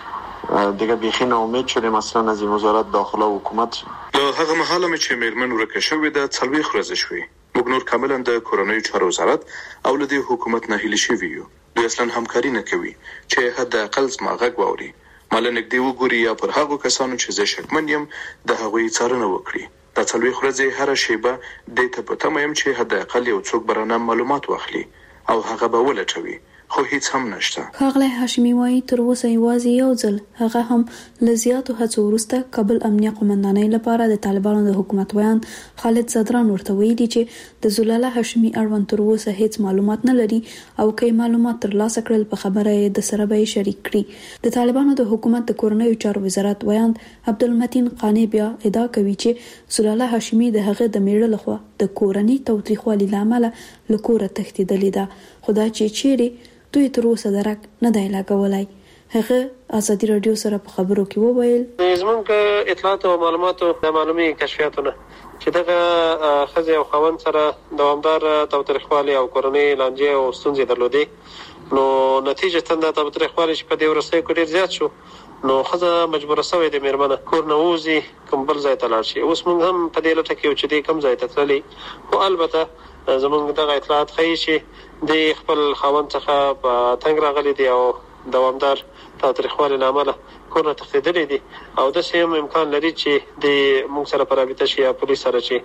دیگه بیخی ناامید شدیم اصلا از این وزارت داخله و حکومت. له هغه مهاله چې میرمن ورکه شوې ده 40 ورځې شوې. موږ نور کاملا د کورنۍ چارو وزارت او له حکومت نه هیله شوی یو. دوی اصلا همکاري نه کوي چې حد اقل زما غږ واوري. مالنګ دی وګوري یا پر هغه کسانو چې زه شکمن یم د هغوی څارنه وکړي. د 40 ورځې هر شیبه د ته پته مې چې حد اقل یو څوک برانه معلومات واخلي او هغه به ولټوي. خو هیڅ هم نشته. ښاغلی هاشمي وایي تر اوسه یوازې یو ځل هغه هم له زیاتو هڅو وروسته کابل امنیه قومندانۍ لپاره د طالبانو د حکومت ویان خالد زدران ورته ویلي چې د زلاله هاشمي اړوند تر اوسه هیڅ معلومات نه لري او که معلومات ترلاسه کړل په خبره یې د سره به شریک کړي. د طالبانو د حکومت د کورنۍ چارو وزارت ویان عبدالمتین قانی بیا ادعا کوي چې زلاله هاشمي د هغه د میړه لخوا د کورنۍ تاوتریخوالي لامل له کوره تښتېدلې ده. خدا چې چیرې دوی تر اوسه درک نه دی لګولای. هغه ازادي رادیو سره په خبرو کې وویل زمونږ اطلاعات او معلوماتو د معلومي کشفیاتونه چې دغه خزه او خوند سره دوامدار تاوتریخوالي او کورنۍ لانجې او ستونزې درلودې. نو نتیجه تنده تاوتریخوالي چې په دې ورسې کې ډیر زیات شو. نو خزه مجبوره شوې د میرمنه کور نه وځي کوم بل ځای ته لاړ شي. اوس موږ هم په دې لټه کې چې دې کوم ځای ته تللی او البته زمونږ دغه اطلاعات ښیي چې د خپل خاوند څخه په تنګ راغلي دي او دوامدار تاوتریخوالي لامل کور نه تښتېدلي دي او داسې هم امکان لري چې د موږ سره په رابطه شي یا پولیس سره چې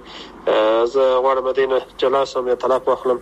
زه غواړم دې نه جلا سم یا طلاق واخلم.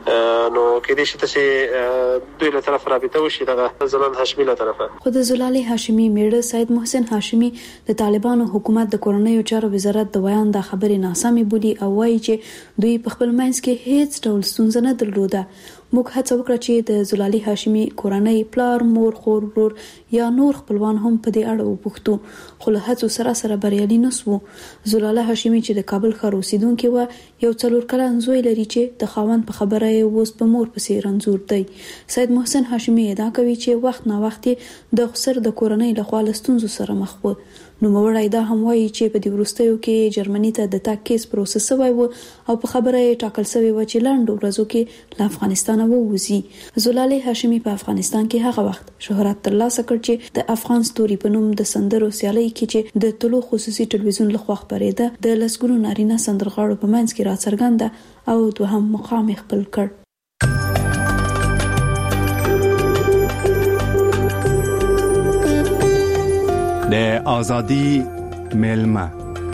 نو کېدای شي تاسې دوی له طرف رابطه وشي دغه زلال هاشمي له طرفه. خو د زلاله هاشمي میړه سید محسن هاشمي د طالبانو حکومت د کورنۍ چارو وزارت د بیان د خبرې ناسمې بولي او وایي چې دوی په خپل منځ کې هیڅ ډول ستونزه نه درلوده. موږ هڅه وکړه چې د زلاله هاشمي کورنۍ پلار، مور، خور، ورور یا نور خپلوان هم په دې اړه وپوښتو خو له هڅو سره بریالي نسو. زلاله هاشمي چې د کابل ښار اوسیدونکې و یو 4 کلن زوی لري چې د خاوند په خبره یې اوس په مور پسې رنځور دی. سید محسن هاشمي ادعا کوي چې وخت نا وخت د خسر د کورنۍ له خوا له ستونزو سره مخ و. نو موړای دا هم وایي چې په دې وروستیو کې جرمني ته د تګ کیس پروسس شوی و او په خبره یې ټاکل شوی و چې لاندو ورځو کې له افغانستان ووځي. زلاله هاشمي په افغانستان کې هغه وخت شهرت ترلاسه کړ چې د افغان ستوري په نوم د سندرو سیالي کې چې د طلوع خصوصي ټلویزیون لخوا خبرېده د لسګونو نارینه سندرغاړو په منځ کې راڅرګنده او دوهم مقام خپل کړ. د ازادي ملما.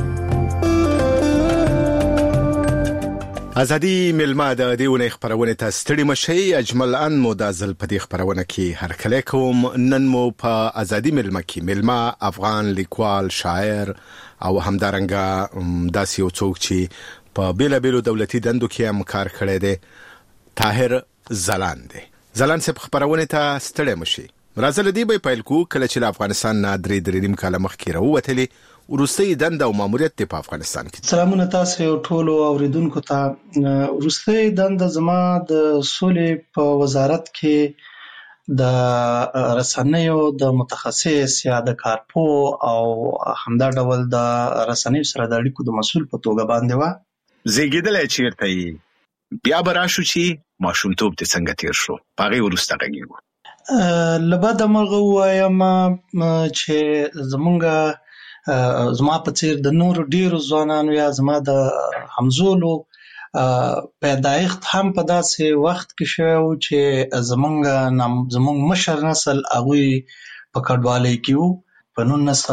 ازادي ملما د دیونه خبرونه ته ستړي مشي. اجمل ان مو د ځل په دې خبرونه کې هر کله کوم. نن مو په ازادي ملما کې ملما افغان لیکوال، شاعر او همدارنګه داسې یو څوک چې په بیلابیلو دولتي دندو کې هم کار کړی دی، طاهر زلان دی. زلان صاحب خبرونه ته ستړي مشي. راځل دی به پیل کو کله چې افغانستان نه درې نیم کال مخکې راووتلې ورستۍ دنده او ماموریت په افغانستان کې. سلامونه تاسو ټولو اوریدونکو ته. ورستۍ دنده زما د سولې په وزارت کې د رسنیو د متخصص یا د کارپو او همدا ډول د رسنیو سره د اړیکو د مسؤل په توګه باندې و. زیږیدل چیرته بیا براشو چې ماشومتوب ته څنګه تیر شو پاره ورسته غږیږي. لبد مرغه وایم چې زمونږ زما په څیر د نور ډیرو ځوانانو یا زما د همزولو پیدایښت هم په داسې وخت کې شو چې زمونږ مشر نسل هغه په کډوالۍ کې وو. په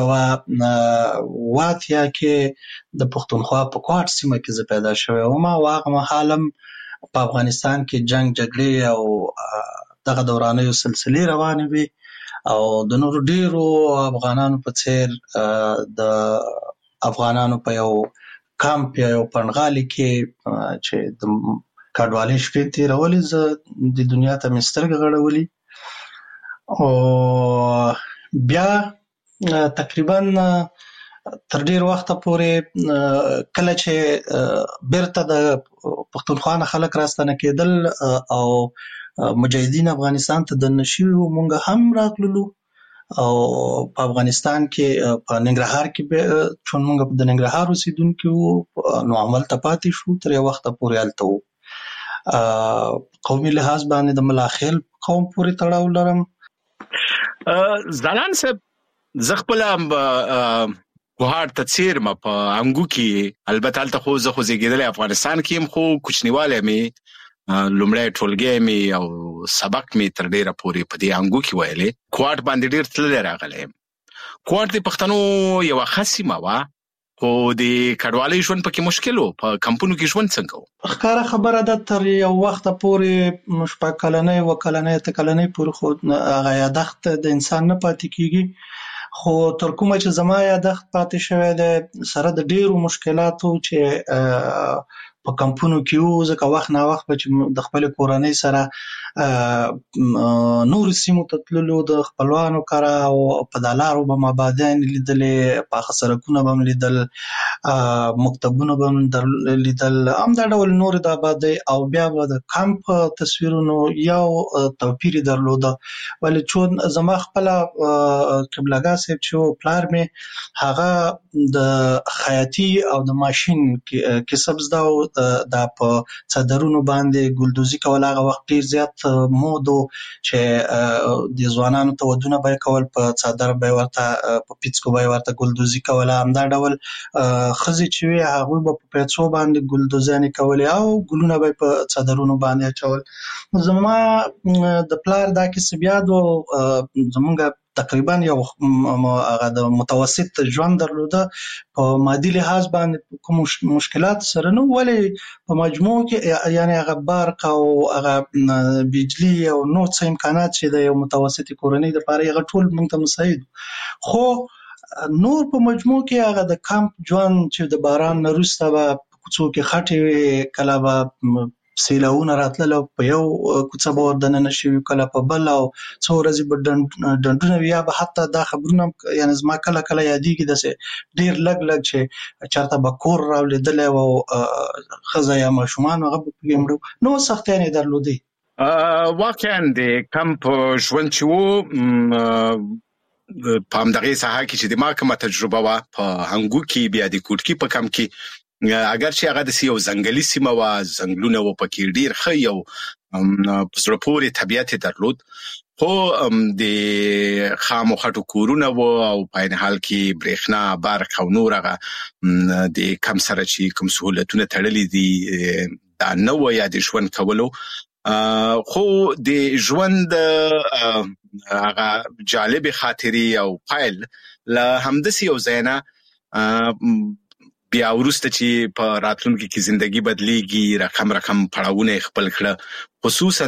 1980 کې د پښتونخوا په کوټ سیمه کې زه پیدا شوی وم. هغه مهال هم په افغانستان کې جنگ جګړې او دغه دورانیو سلسلې روانې وي او د نور ډیرو افغانانو په څیر د افغانانو په یو کامپ یا یو پنغالي کې چې د کډوالۍ شپې تیرولې زه د دنیا ته مې سترګې غړولې او بیا تقریبا تر ډیر وخت پورې کله چې بیرته د پښتونخوا نه خلک راستنه کېدل او مجاهدین افغانستان ته د نشیو مونږ هم راغلو او په افغانستان کې په ننګرهار کې چون مونږ د ننګرهار اوسیدونکو نو عمل ته پاتې شو تر یو وخت پورې الته وو. قومي لحاظ باندې د ملاخیل قوم پورې تړاو لرم. زلان صاحب زغپل کوهار تفسیر ما په انګو کې البته الته خو زه زیږیدل افغانستان کې هم خو کوچنیواله می لومړی ټولګی می او سبق می تر ډیره پورې په دې انګو کې ویلې. کوټ باندې ډیر تللی راغلی. کوټ د پښتنو یو خاصه وا خو د کډوالۍ ژوند پکې مشکل وو. په کمپونو کې ژوند څنګه وو؟ ښکاره خبره ده تر یو وخت پورې مشپک کلنې و کلنې ته کلنې پورې خو هغه یادښت د انسان نه پاتې کیږي. خو تر کومه چې زما یادښت پاتې شوی دی سره د ډیرو مشکلاتو چې په کمپونو کې وو، ځکه وخت نه وخت چې د خپل کورنۍ سره نور سیمو ته تللو د خپلوانو کره او په دلارو به مابادین لیدلې، په سرکونو به لیدل، مکتبونو به لیدل، هم دا ډول نور د آبادی او بیا به د کمپ تصویرونو یو توپیر درلوده. ولې چون زما خپل قبلګا صاحب چې پلار مې هغه د خیاطي او د ماشين کسب زده د په صدرونو باندې ګلدوزي کول. هغه وخت ډیر زیات مودو چې د ځوانانو ته ودونه به کول، په صدر به ورته په پیڅکو به ورته ګلدوزي کول. هم دا ډول خزي چې وي هغه په پیڅو باندې ګلدوزانې کول او ګلونه به په صدرونو باندې اچول. زما د پلار دا کې سبيادو زمونږ تقریبا یو هغه د متوسط ژوند درلوده. په مادي لحاظ باندې کوم مشکلات سره نه، ولې په مجموع کې یعنی هغه برق او هغه بجلی او نو څه امکانات چې د یو متوسط کورنۍ لپاره هغه ټول موږ ته مساعد. خو نور په مجموع کې هغه د کمپ ژوند چې د باران نه وروسته به کوڅو کې خټې کله به سیلاونه راتلل په یو کوڅه به وردننه شوي، کله په بل، او څو ورځې به ډنډونه وي. یا به حتی دا خبرونه یعنې زما کله کله یادېږي داسې ډېر لږ چې چېرته به کور راولیدلی و او ښځه یا ماشومان هغه به پکې مړه، نو سختیانې یې درلودې. واقعا د کمپ ژوند چې و په همدغې ساحه کې چې د ما کومه تجربه وه په هنګو کې، بیا د کوټکي په کمپ کې اگر چې هغه د یو ځنګلي سیمه وه، ځنګلونه و پکې ډیر ښه یو په زړه پورې طبیعت درلود، خو د خامو خټو کورونه و او په عین حال کې برېښنا، برق او نور هغه د کم سره چې کوم سهولتونه تړلي دي دا نه و یا د ژوند کولو. خو د ژوند هغه جالب خاطري او فایل له همدسي یو زینا بیا ورسته چې په راتلونکي کې ژوندۍ بدليږي رقم پړاوونه خپل کړه خصوصا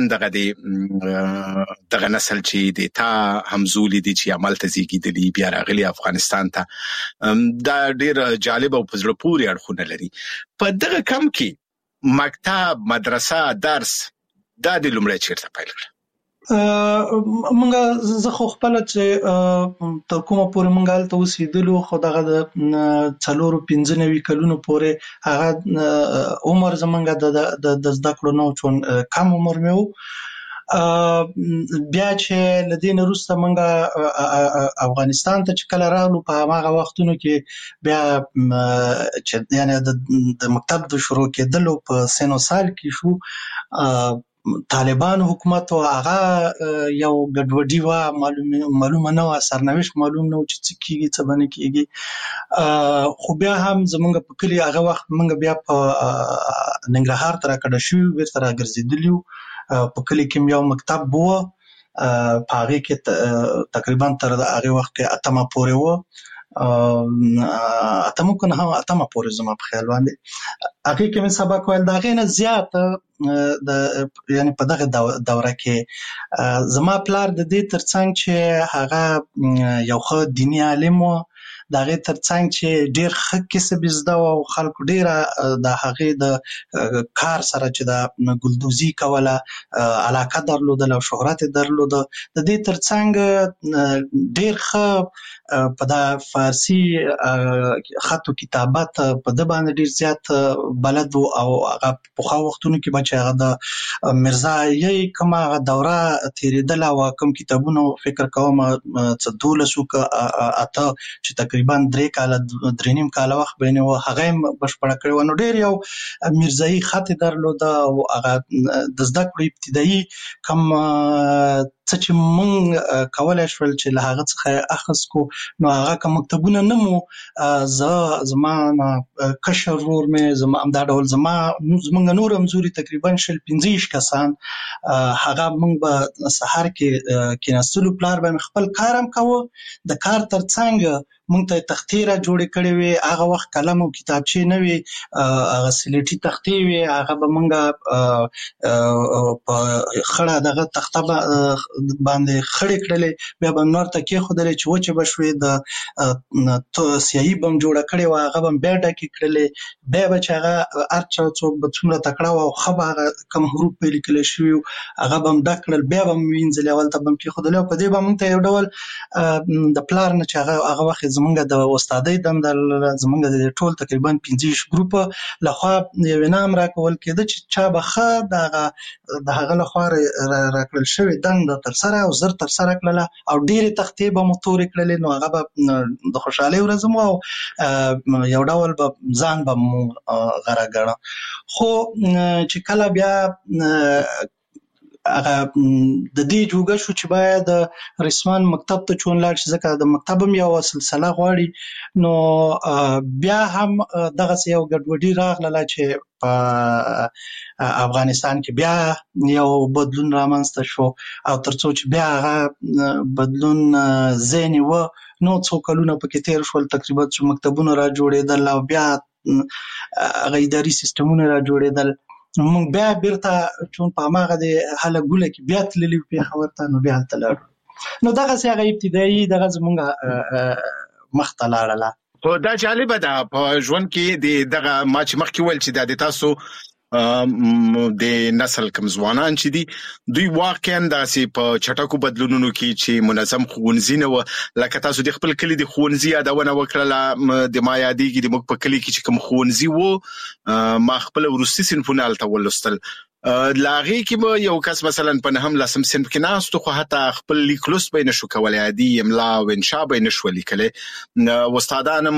دغه نسل چې د تا همزولي دي چې عمل ته زیږیدلی بیا راغلي افغانستان ته دا ډیر جالب او په زړه پورې اړخونه لري په دغه کم کې مکتب مدرسه درس دا د لومړی چیرته پیل کړ مونږ زه خو خپل چې تر کومه پورې مونږ هلته اوسېدلو خو دغه د 4-95 کلونو پورې هغه عمر زمونږ د زده کړو نو چون کم عمر مې وو بیا چې لدین وروسته مونږ افغانستان ته چې کله راغلو په هغه وختونو کې بیا چې یعنی د مکتب د شروع کېدلو په سن او سال کې شو طالبان حکومت او هغه یو ګډوډي وا معلومه نه و سرنوشت معلوم نه و چې څه کیږي څه باندې کیږي خو بیا هم زمونږ په کلی هغه وخت مونږ بیا په ننګرهار ته راکړه شو بیرته راګرځېدلیو په کلی کې یو مکتب وو په هغه کې تقریبا تر هغه وخت کې اتمه پورې وو اتمه کنه اتمه پورې زما په خیال باندې هغه کې من سبق ویل دا غینه زیات د یعنی په دغه دوره کې زما پلار د دې ترڅنګ چې هغه یو خو دینی عالم و دا غي ترڅنګ چې ډیر ښه کسب زده او خلکو ډیره د هغه د کار سره چې د ګلدوزي کوله علاقه درلوده او شهرت درلوده د دې ترڅنګ ډیر ښه په د فارسی خط او کتابت په د باندې ډیر زیات بلد او هغه په خو وختونو کې بچ هغه د مرزا یې کومه دوره تیریدله او کوم کتابونو فکر کوم څه 12 اته چې تقریبا 3 کاله 3.5 کاله وخت بینه و هغه بشپړ کړو نو ډیر یو مرزایی خط درلوده او هغه د زده کړې ابتدایي کم څه چې مونږ کولای شول چې له هغه څخه اخذ کو نو هغه کوم مکتبونه نمو زما کشر ور مې زما امدا ډول زمونږ نور همزوري تقریبا 15 کسان هغه مونږ به سحر کې کیناستلو پلار به خپل کارم کوو د کار ترڅنګ مونږ ته تختې را جوړې کړې وي هغه وخت قلم او کتابچې نه وي هغه سلیټي تختې وي هغه به مونږ په خړه دغه تخته باندې خړې کړلې بیا به نور ته کې خدای چې وچه بشوي د سیاهي بم جوړه کړې و هغه بم بیا ډکې کړلې بیا به چې هغه ارچا څوک به څومره تکړه او خبر هغه کم حروف په لیکل شوی هغه بم ډکړل بیا به وینځل اول ته بم کې خدای په دې به مونږ ته یو ډول د پلار نه چې هغه وخت زمونږ د استادۍ دند زمونږ د ټول تقریبا 15 ګروپ لخوا یو نام راکول کېده چې چا بخه د هغه لخوا راکړل شوی دند تر سره او زر تر سره کړله او ډېر تختې به متورې کړلې نو هغه به د خوشحالۍ ورځ مو او یو ډول به ځان به مو غره ګڼه خو چې کله بیا هغه د دې جوګه شو چې باید رسمان مکتب ته چون لاړ شي ځکه د مکتب هم یو سلسله غواړي نو بیا هم دغه یو ګډوډي راغله چې په افغانستان کې بیا یو بدلون رامنځته شو او ترڅو چې بیا هغه بدلون زینی و نو څو کلونه پکې تیر شول تقریبا چې مکتبونه را جوړېدل او بیا هغه اداري سیستمونه را جوړېدل مونږ بیا بیرته چون په ماغه د حاله ګوله کې بیا تللی په خبرته نو بیا تلل نو دغه څنګه ابتدایي دغه زمونږه مخته لاړه خو دا جالبه ده په ژوند کې دغه ما چې مخکې ول چې د تاسو د نسل کم ځوانان چې دي دوی واقعا داسې په چټکو بدلونونو کې چې منظم ښوونځي نه و لکه تاسو د خپل کلی د ښوونځي یادونه وکړه د ما یادېږي د موږ په کلی کې چې کوم ښوونځي وو ما خپل وروستي صنفونه هلته ولوستل لاغي کې به یو کس مثلا په نهم لسم صنف کې ناستو خو حتی خپل لیکلوس به نشو کولای عادي املا او انشاء به نشو لیکلای استادان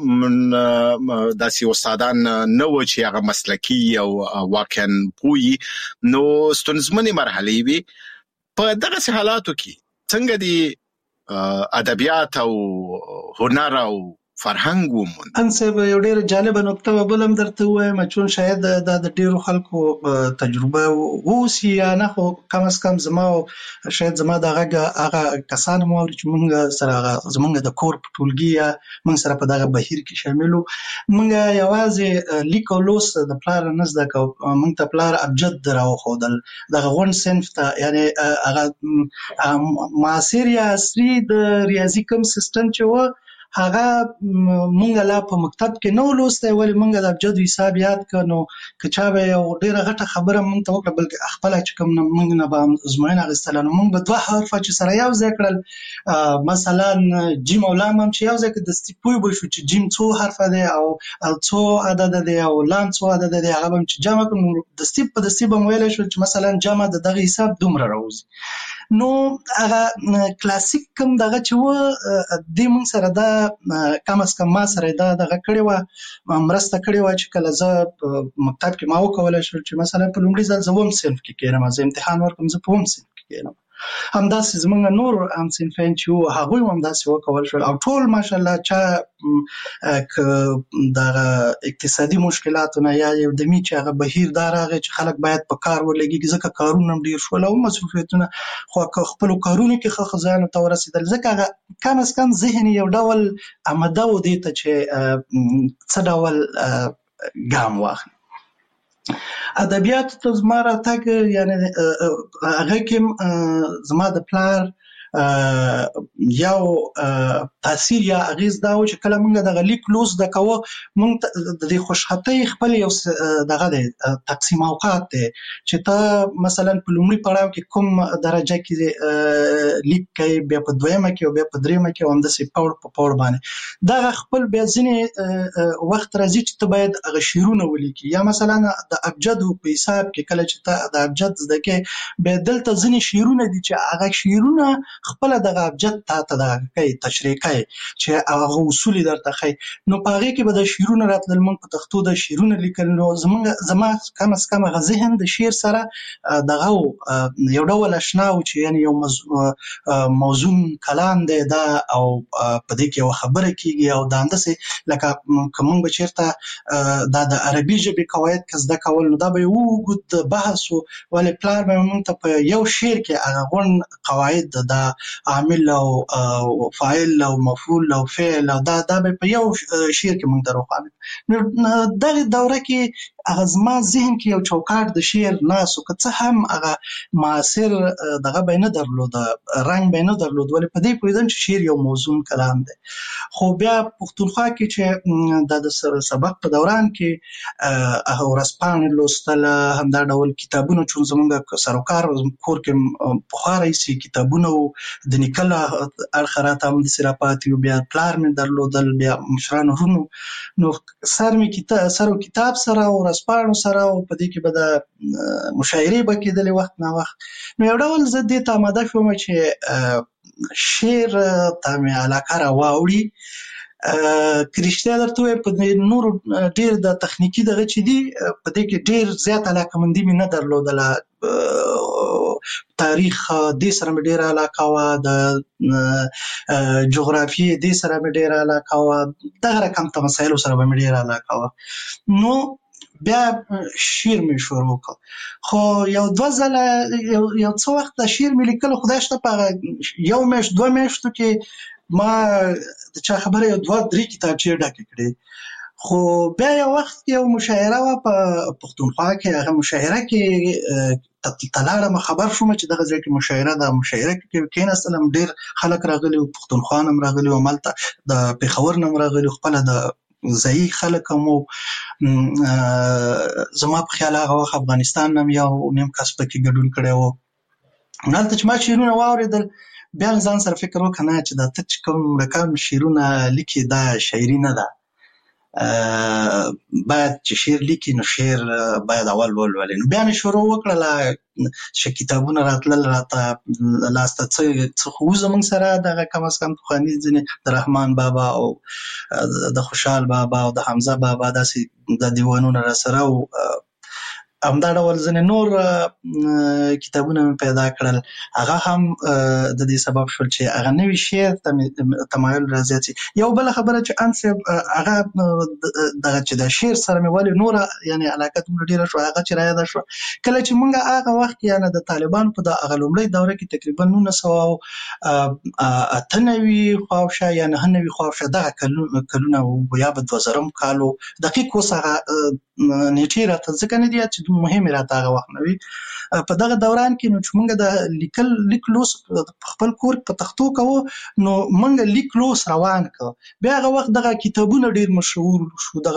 داسې استادان نو چې هغه مسلکی او واقعا پوي نو ستونزمنې مرحله وي په دغه حالاتو کې څنګه دي ادبیات او هنر او فرهنګ وموند. انسه یو ډیر جالب نقطه بلم درته وایم چې شاید د ډیرو خلکو تجربه ووسی یا نه، خو کم از کم زما شاید زما دغه هغه کسان مو چې مونږ سره زمونږ د کور په ټولګي یا مونږ سره په دغه بهیر کې شاملو، مونږ یوازې لیک او لوست د پلار نه زده کوو، مونږ ته پلار ابجد راوښودل دغه غون صنف ته، یعنی هغه معاصر یا عصري د ریاضي کوم سیستم چې و هغه مونږ لا په مکتب کې نو لوسته، ولی مونږ د ابجد حساب یاد کړو که چا به یو ډیره غټه خبره مونږ ته وکړه بلکې خپل چې کوم مونږ نه به ازموینه اخیستل، نو مونږ به دوه حرف چې سره یو ځای کړل، مثلا جیم او لام هم چې یو ځای کې دستي پوه به شو چې جیم څو حرف دی او څو عدد دی او لام څو عدد دی، هغه هم چې جمع کړو دستي په دستي به ویل شو چې مثلا جمع د دغه حساب دومره راوځي. نو هغه کلاسیک کوم دغه چې و د مونږ سره دا کم از کم ما سره دا دغه کړی و مرسته کړی و چې کله زه په مکتب کې ما وکولای شو چې مثلا په لومړي ځل زه وم صنف کې کېنم، زه امتحان ورکوم زه په وم صنف کې کېنم، همداسې زمونږ نور هم صنفین چې وو هغوی هم همداسې وکول شول، او ټول ماشاءالله چا دغه اقتصادي مشکلاتونه یا یو دمي چې هغه بهیر دا راغی چې خلک باید په کار ولګي ځکه کارونه هم ډېر شول او مصروفیتونه، خو خپلو کارونو کې ښه ځایونو ته ورسېدل، ځکه هغه کم از کم ذهن یو ډول آماده و دې ته چې څه ډول ګام واخلي. ادبیاتو ته زما راتګ یعنی هغه کې زما د پلار یو تاثیر یا اغیز دا و چې کله مونږ دغه لیک لوست د کوو مونږ د دې خوشحالۍ خپل یو دغه دی تقسیم اوقات دی چې ته مثلا په لومړي پړاو کې کوم درجه کې لیک کوي، بیا په دویمه کې او بیا په دریمه کې همداسې پوړ په پوړ باندې دغه خپل بیا ځینې وخت راځي چې ته باید هغه شعرونه ولیکي، یا مثلا د ابجد په حساب کې کله چې ته د ابجد زده کوې بیا دلته ځینې شعرونه دي چې هغه شعرونه خپل دغه ابجد ته دغه کوي تشریح کوي چې هغه اصول درته ښیي، نو په هغې کې به د شعرونه راتلل، موږ په تختو د شعرونه لیکل، نو زما کم از کم هغه ذهن د شعر سره دغه یو ډول اشنا و چې یعنی یو موزون کلام دی دا او په دې کې یو خبره کېږي او دا همداسې لکه که موږ به چېرته دا د عربي ژبې قواعد که زده کول نو دا به یو اوږد بحث و، ولې پلار به موږ ته په یو شعر کې هغه غونډ قواعد د عامل او فاعل او مفعول او فعل او دا به په یو شعر کې موږ دروخانه. نو دغه دوره کې هغه زما ذهن کې یو چوکاټ د شعر ناس او که څه هم هغه معاصر دغه به نه درلود، رنګ به نه درلود، ولې په دې پوهېدم چې شعر یو موزون کلام دی. خو بیا پښتونخوا کې چې د سبق په دوران کې هغه ورځپاڼې لوستل، همدا ډول کتابونه چې زموږ سروکار کور کې پخوا راهیسې کتابونه و د نیکه له اړخه راته همداسې راپاتې و، بیا پلار مې درلودل، بیا مشرانو ورونو، نو سر و کتاب سره او ورځپاڼو سره او په دې کې به د مشاعرې به کېدلې وخت نه وخت، نو یو ډول زه دې ته آماده شوم چې شعر ته مې علاقه راواوړي. که رښتیا درته ووایم په نورو ډېر د تخنیکي دغه چې دي په دې کې ډېر زیات علاقه‌مندي مې نه درلودله، تاریخ دې سره مې ډېره علاقه وه، د جغرافیې دې سره مې ډېره علاقه وه، دغه رقم ته مسایلو سره به مې ډېره علاقه وه. نو بیا شعر مې شروع کړ، خو یو دوه ځله یو څه وخت د شعر مې لیکلو، خدای شته په یو میاشت دوه میاشتو کې ما د چا خبره یو دوه درې کتابچې ډکې کړې. خو بیا یو وخت کې یو مشاعره وه په پښتونخوا کې، هغه مشاعره کې ته لاړم، خبر شوم چې دغه ځای کې مشاعره ده، مشاعره کې کېناستلم، ډېر خلک راغلي وو، پښتونخوا نه هم راغلي وو، همالته د پېښور نه هم راغلي وو، خپله د ځایي خلک هم وو. زما په خیال هغه وخت افغانستان نه هم یو نیم کس پکې ګډون کړی و. هلته چې ما شعرونه واورېدل بیا مې ځان سره فکر وکړ نه چې دا ته چې کوم رقم شعرونه لیکې دا شاعري نه ده، باید چې شعر لیکي نو شعر باید اول ولولي. نو بیا مې شروع وکړله چې کتابونه راتلل راته لاسته، څه خو زموږ سره دغه کم از کم پخواني ځینې د رحمان بابا او د خوشحال بابا او د حمزه بابا داسې د دیوانونه را سره و، همدا ډول ځنې نور کتابونه پیدا کړل هغه هم د دې سبب شول چې هغه نوی شعر ته تمایل راځي. یو بل خبره چې انسب هغه دغه چې د شعر سره مې ولې نور یعنی علاقه دومره ډیره شو هغه چې راياده شو کله چې موږ هغه وخت یعنی د طالبان په د هغه لومړۍ دوره کې تقریبا 1998 خواوشا یا 99 خواوشا دغه کلونه یا په 2000 کالو دقیق وسه نیټه راته ځکه نه دی چې مهمه راته هغه وخت نوي په دغه دوران کې نو چې موږ د لیکلوس خپل کور په تختو کوو نو موږ لیکلوس روان کو بیا هغه وخت دغه کتابونه ډیر مشهور شو دغه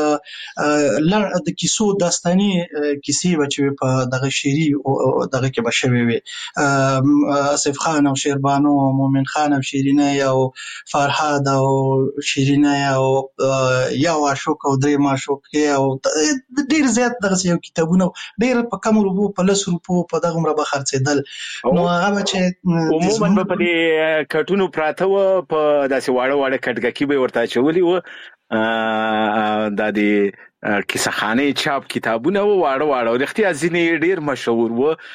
د کیسو داستاني کیسې بچي په دغه شعري دغه کې بشوي وي آصف خان او شیربانو مومن خان او شیرینه او فرهاد او شیرینه او یا عاشق او درې معشوق او ډیر زیات دغه یو کتابونه ډیر په کم روپو په 100 روپو په دغه مره به خرڅېدل نو هغه چې عموما په دې کټونو پراته و په داسې واړه کټګکی به ورته چولي و د دې کیسه خانه چاپ کتابونه و واړه رښتیا ځینې ډیر مشهور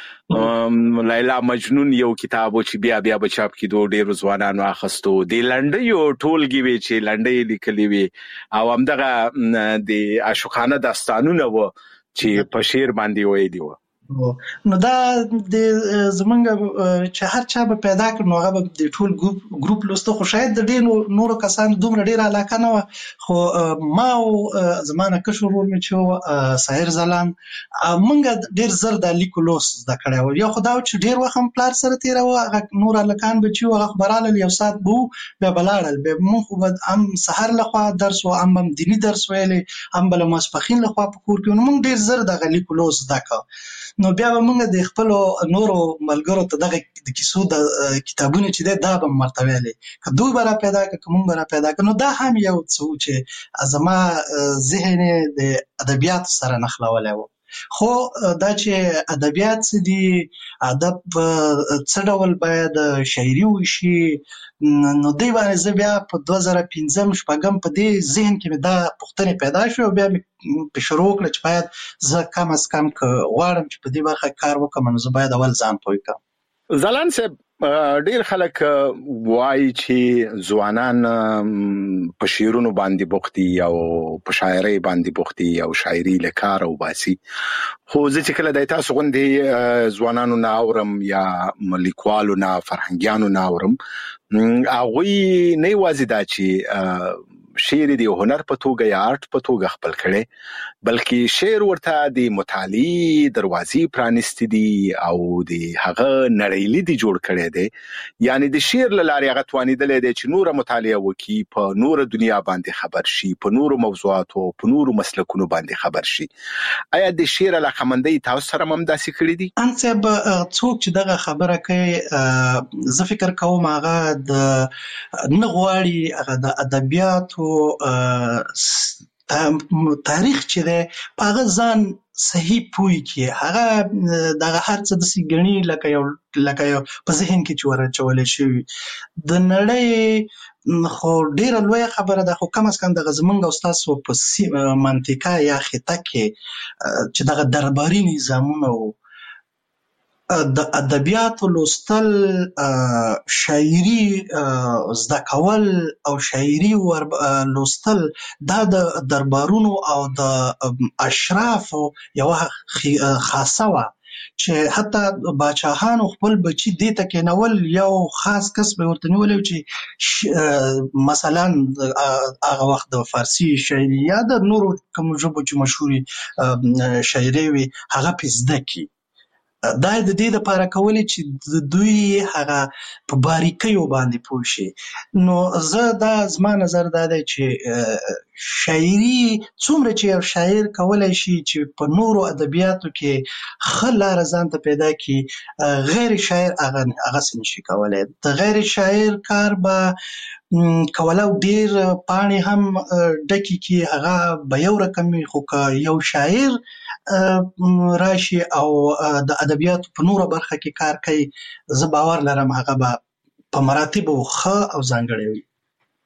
و لیلا مجنون یو کتاب چې بیا به چاپ کیدو ډیر ځوانانو اخستو د لنډي یو ټولګي وی چې لنډي لیکلي وي او همدغه د عاشقانه داستانونه و چې په شعر باندې وې دی نو دا د زمونږ چې هر چا به پیدا کړ نو هغه به د ټول ګروپ لوسته خو شاید د ډېر نورو کسان دومره ډېر علاقه نه و خو ما او زمانه کشور ور مې چې سایر زلان مونږ ډېر زر د لیکو لوس زده کړی و یو خو دا چې ډېر وخت هم پلار سره تېراوه هغه نور هلکان به چې هغه خبراله یو ساعت به بیا به لاړل بیا مونږ خو به هم سهار لخوا درس و هم دیني درس ویلې هم به له ماسپښین لخوا په کور کې نو مونږ ډېر زر دغه لیکو لوس زده کړ نو بیا به موږ د خپل نورو ملګرو ته دغه د کیسو د کتابونه چې دا به مرته ویلې که دوی به را پیدا کړه که موږ به را پیدا کړه نو دا هم یو څه چې زما ذهن د ادبیاتو سره نښلولی و خو دا چې ادبیات څه دي ادب څه ډول باید شاعري وشي نو دی باندې زه بیا په 2015 شپږم په دې ذهن کې مې دا پوښتنې پیدا شوې او بیا مې په شروع کړه چې باید زه کم از کم که غواړم چې په دې برخه کار وکړم نو زه باید اول ځان پوه کړم. زلان صاحب ډیر خلک وایي چې ځوانان په شعرونو باندې بوختي او په شاعرۍ باندې بوختي او شاعري لکار او باسي خو زه چې کله د تاسو غوندې ځوانانو نه اورم یا لیکوالو نه فرهنګیانو نه اورم هغوی نه یوازې دا چې شعر دی هنر په توګه یا آرټ په توګه خپل کړي بلکې شعر ورته د مطالعې دروازې پرانستې دي او د هغه نړۍ لیدي جوړ کړي دي یعنی د شعر له لارې هغه توانیدل دي چې نور مطالعه وکړي په نور دنیا باندې خبر شي په نور موضوعاتو په نور مسلکونو باندې خبر شي آیا د شعر علاقمندۍ تاسو سره هم داسې کړی دي انسب څوک چې دغه خبره کوي زه فکر کوم هغه د نغواړي هغه د ادبیاتو تاریخ چې ده په هغه ځان صحیح پوي کې هغه دغه هر څه د سیګنی لکه یو په ذهن کې چې ورچولې شي د نړۍ خو ډیره لوی خبره ده خو کم از کم دغه زمونږ استاد په منطقه یا خطه کې چې دغه درباري نظامونه د ادبیاتو لوستل شاعري زده کول او شاعري لوستل دا د دربارونو او د اشرافو یو خاصه وه چې حتی باچاهانو خپل بچي دې ته کېنول یو خاص کس به ورته نیولی چې مثلا هغه وخت د فارسي شاعري یا د نورو کومو ژبو چې مشهورې شاعرۍ وي هغه پې زده کړي دا د دې لپاره کولې چې دوی هغه په باریکیو باندې پوه شي نو زه دا زما نظر دا دی چې شاعري څومره چې یو شاعر کولی شي چې په نورو ادبیاتو کې ښه لاره ځان ته پیدا کړي غیر شاعر هغسې نشي کولی د غیر شاعر کار به کوله ډیر پاڼې هم ډکې کې هغه به یو رقم وي خو که یو شاعر راشي او د ادبیاتو په نوره برخه کې کار کوي زه باور لرم هغه به په مراتبو ښه او ځانګړی وي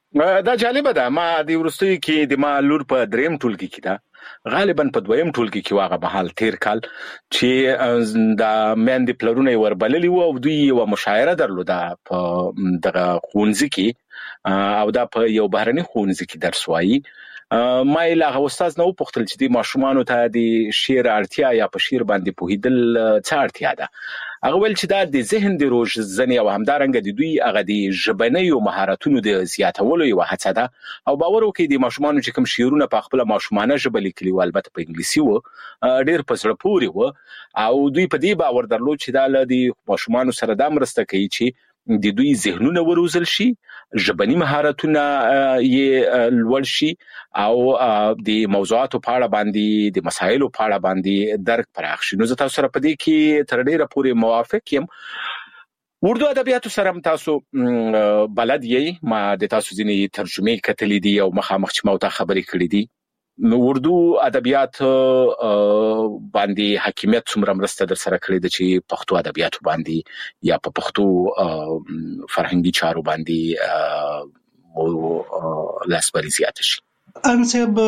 دا جالب ده. ما د ورستي کې د ما لور په دریم ټولګي کې ده، غالبا په دویم ټولګي کې واغه بحال تیر کال چې د مېندې پلرونه وربللی وو او دوی یو مشاعره درلوده په دغه خونځ کې او دا په یو بهرني خونځ کې درس وایي. ما له استاد نو پوښتل چې د ماشومان ته د شعر اړتیا یا په شعر باندې پوهیدل څه اړتیا ده. هغه ول چې دا د ذهن د روزنې او همدارنګه د دوی هغه د ژبنیو مهارتونو د زیاتولو یو هڅه ده او باور وکړئ د ماشومانو چې کوم شعرونه په خپل ماشومانه ژبه لیکلي و، البته په انګلیسي و، ډېر په زړه پورې و او دوی په دې باور درلود چې دا له د ماشومانو سره دا مرسته کوي چې د دوی ذهنونه وروزل شي، ژبني مهارتونه یې لوړ شي او د موضوعاتو په اړه باندې د مسایلو په اړه باندې درک پراخ شي. نو زه تاسو سره په دې کې تر ډیره پورې موافق یم. اردو ادبیاتو سره تاسو بلد یې، ما د تاسو ځینې ترجمه کتلې دي او مخامخ چې ما ته خبرې کړې دي. نو اردو ادبیات باندې حکیمیت څومره مرسته در سره کړې ده چې پښتو ادبیاتو باندې یا په پښتو فرهنګي چارو باندې لاسبري زیات شي؟ انسب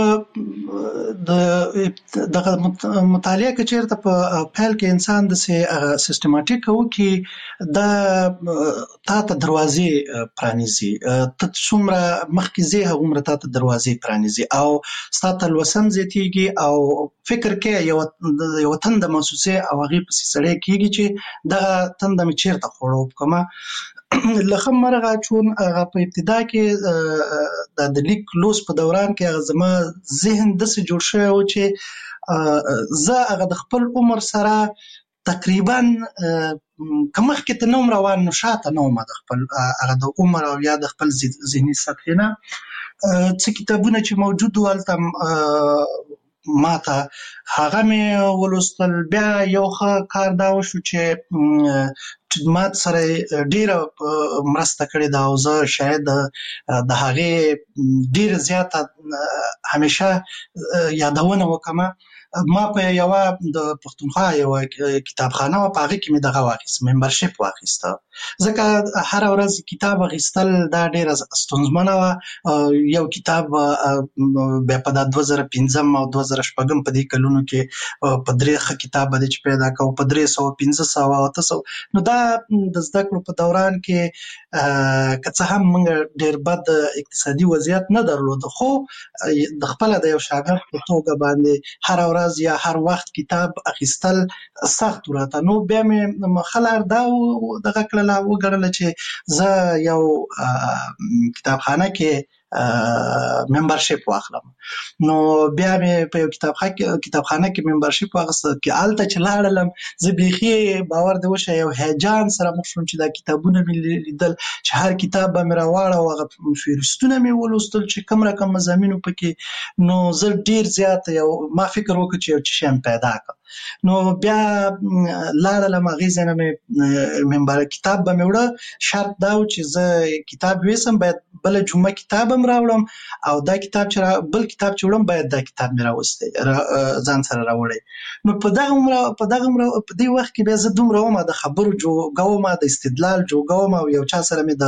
دغه مطالعه کې چیرته په پیل کې انسان د سیستماتیک او کې د تاسو دروازې پرانیزي، ته څومره مخکې زی هغه تاسو دروازې پرانیزي او ستاسو لوسم زیاتیږي او فکر کې یو تند محسوسه او هغه په سړی کېږي چې دا تند مې چیرته خورو کومه لخم مرغه چون هغه په ابتدا کې د لیک لوس په دوران کې هغه زما ذهن داسې جوړ شوی و چې زه هغه د خپل عمر سره تقریبا کمخ کې ته نوم روان نشاته نوم د خپل هغه د عمر او یا د خپل ذهني سطحینه څه کتابونه چې موجود ولته ماته هغه مې ولوستل. بیا یو ښه کار دا وشو چې مات سره ډیره مرسته کړې ده او زه شاید د هغې ډیره زیاته همیشه یادونه وکم. ما په یو د پښتونخوا یو کتابخانه و، په هغه کې مې دغه واخیست، ممبرشپ واخیسته، ځکه هر ورځ کتاب اخیستل دا ډیره ستونزمنه وه. یو کتاب بیا په 2015 او 2016 په دې کلونو کې په درې ښه کتاب باندې چې پیدا کړو په 300 500 800. نو دا د زده کړو په دوران کې که څه هم موږ ډیر بد اقتصادي وضعیت نه درلود، خو د خپل د یو شاګرد په توګه باندې هر ورځ یا هر وخت کتاب اخیستل سخت ورته. نو بیا مې مخلار دا دغه کړله وګڼله چې زه یو کتابخانه کې ممبرشپ واخلم. نو بیا مې په یو کتابخانه کې ممبرشپ واخیست کې الته چې لاړلم زه بیخي باور دی وشه یو هیجان سره مخ شوم چې دا کتابونه مې لیدل چې هر کتاب به مې راواړه او هغه فهرستونه مې ولوستل چې کوم رقم مضامینو پکې. نو زه ډیر زیات یو ما فکر وکړ چې یو څه شم پیدا کړ. نو بیا لاړلم هغې ځای نه مې ممبر کتاب به مې وړه، شرط دا و چې زه کتاب ویسم باید بله جمعه کتاب هم راوړم او دا کتاب چې بل کتاب چې وړم باید دا کتاب مې راوستی ځان سره راوړی. نو په دې وخت کې بیا زه دومره وم د خبرو جوګه وم، د استدلال جوګه وم او یو چا سره مې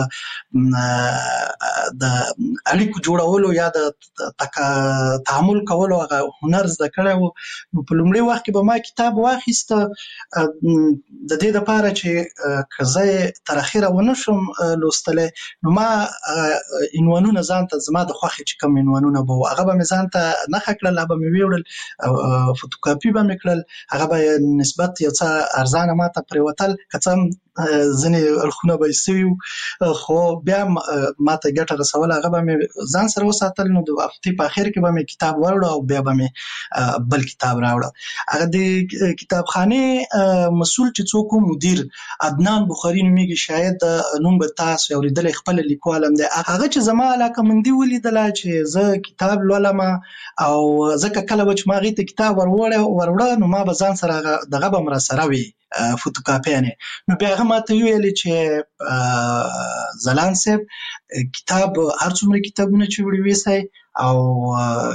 د اړیکو جوړولو یا د تعامل کولو هغه هنر زده کړی و. نو په لومړي وخت کې به ما کتاب واخیسته د دې لپاره چې که زه تر اخره ونه شم لوستلی نو ما عنوانونه ځان ته زما د خوښې چې کوم عنوانونه به وو هغه به مې ځان ته نښه کړل، هغه به مې ویوړل، فوټوکاپي به مې کړل، هغه به نسبت یو څه ارزانه ما ته پرېوتل، که څه هم ځینې اړخونه به یې سوي وو خو بیا ما ته ګټه رسوله، هغه به مې ځان سره وساتل. نو د هفتې په اخر کې به مې کتاب وروړه او بیا به مې بل کتاب راوړه. هغه د کتابخانې مسؤل چې څوک مدیر عدنان بخاري نومیږي، شاید نوم به تاسو اوریدلی، خپل لیکوال هم دی. هغه چې زما علاقه مندي ولیدله چې زه کتاب لولم او ځکه کله به چې ما هغې ته کتاب وروړه نو ما به ځان سره دغه به م راسره وي فوټوکاپیانې. نو بیا هغه ما ته ویلې چې ځلاند صاحب کتاب هر څومره کتابونه چې وړي ویسئ او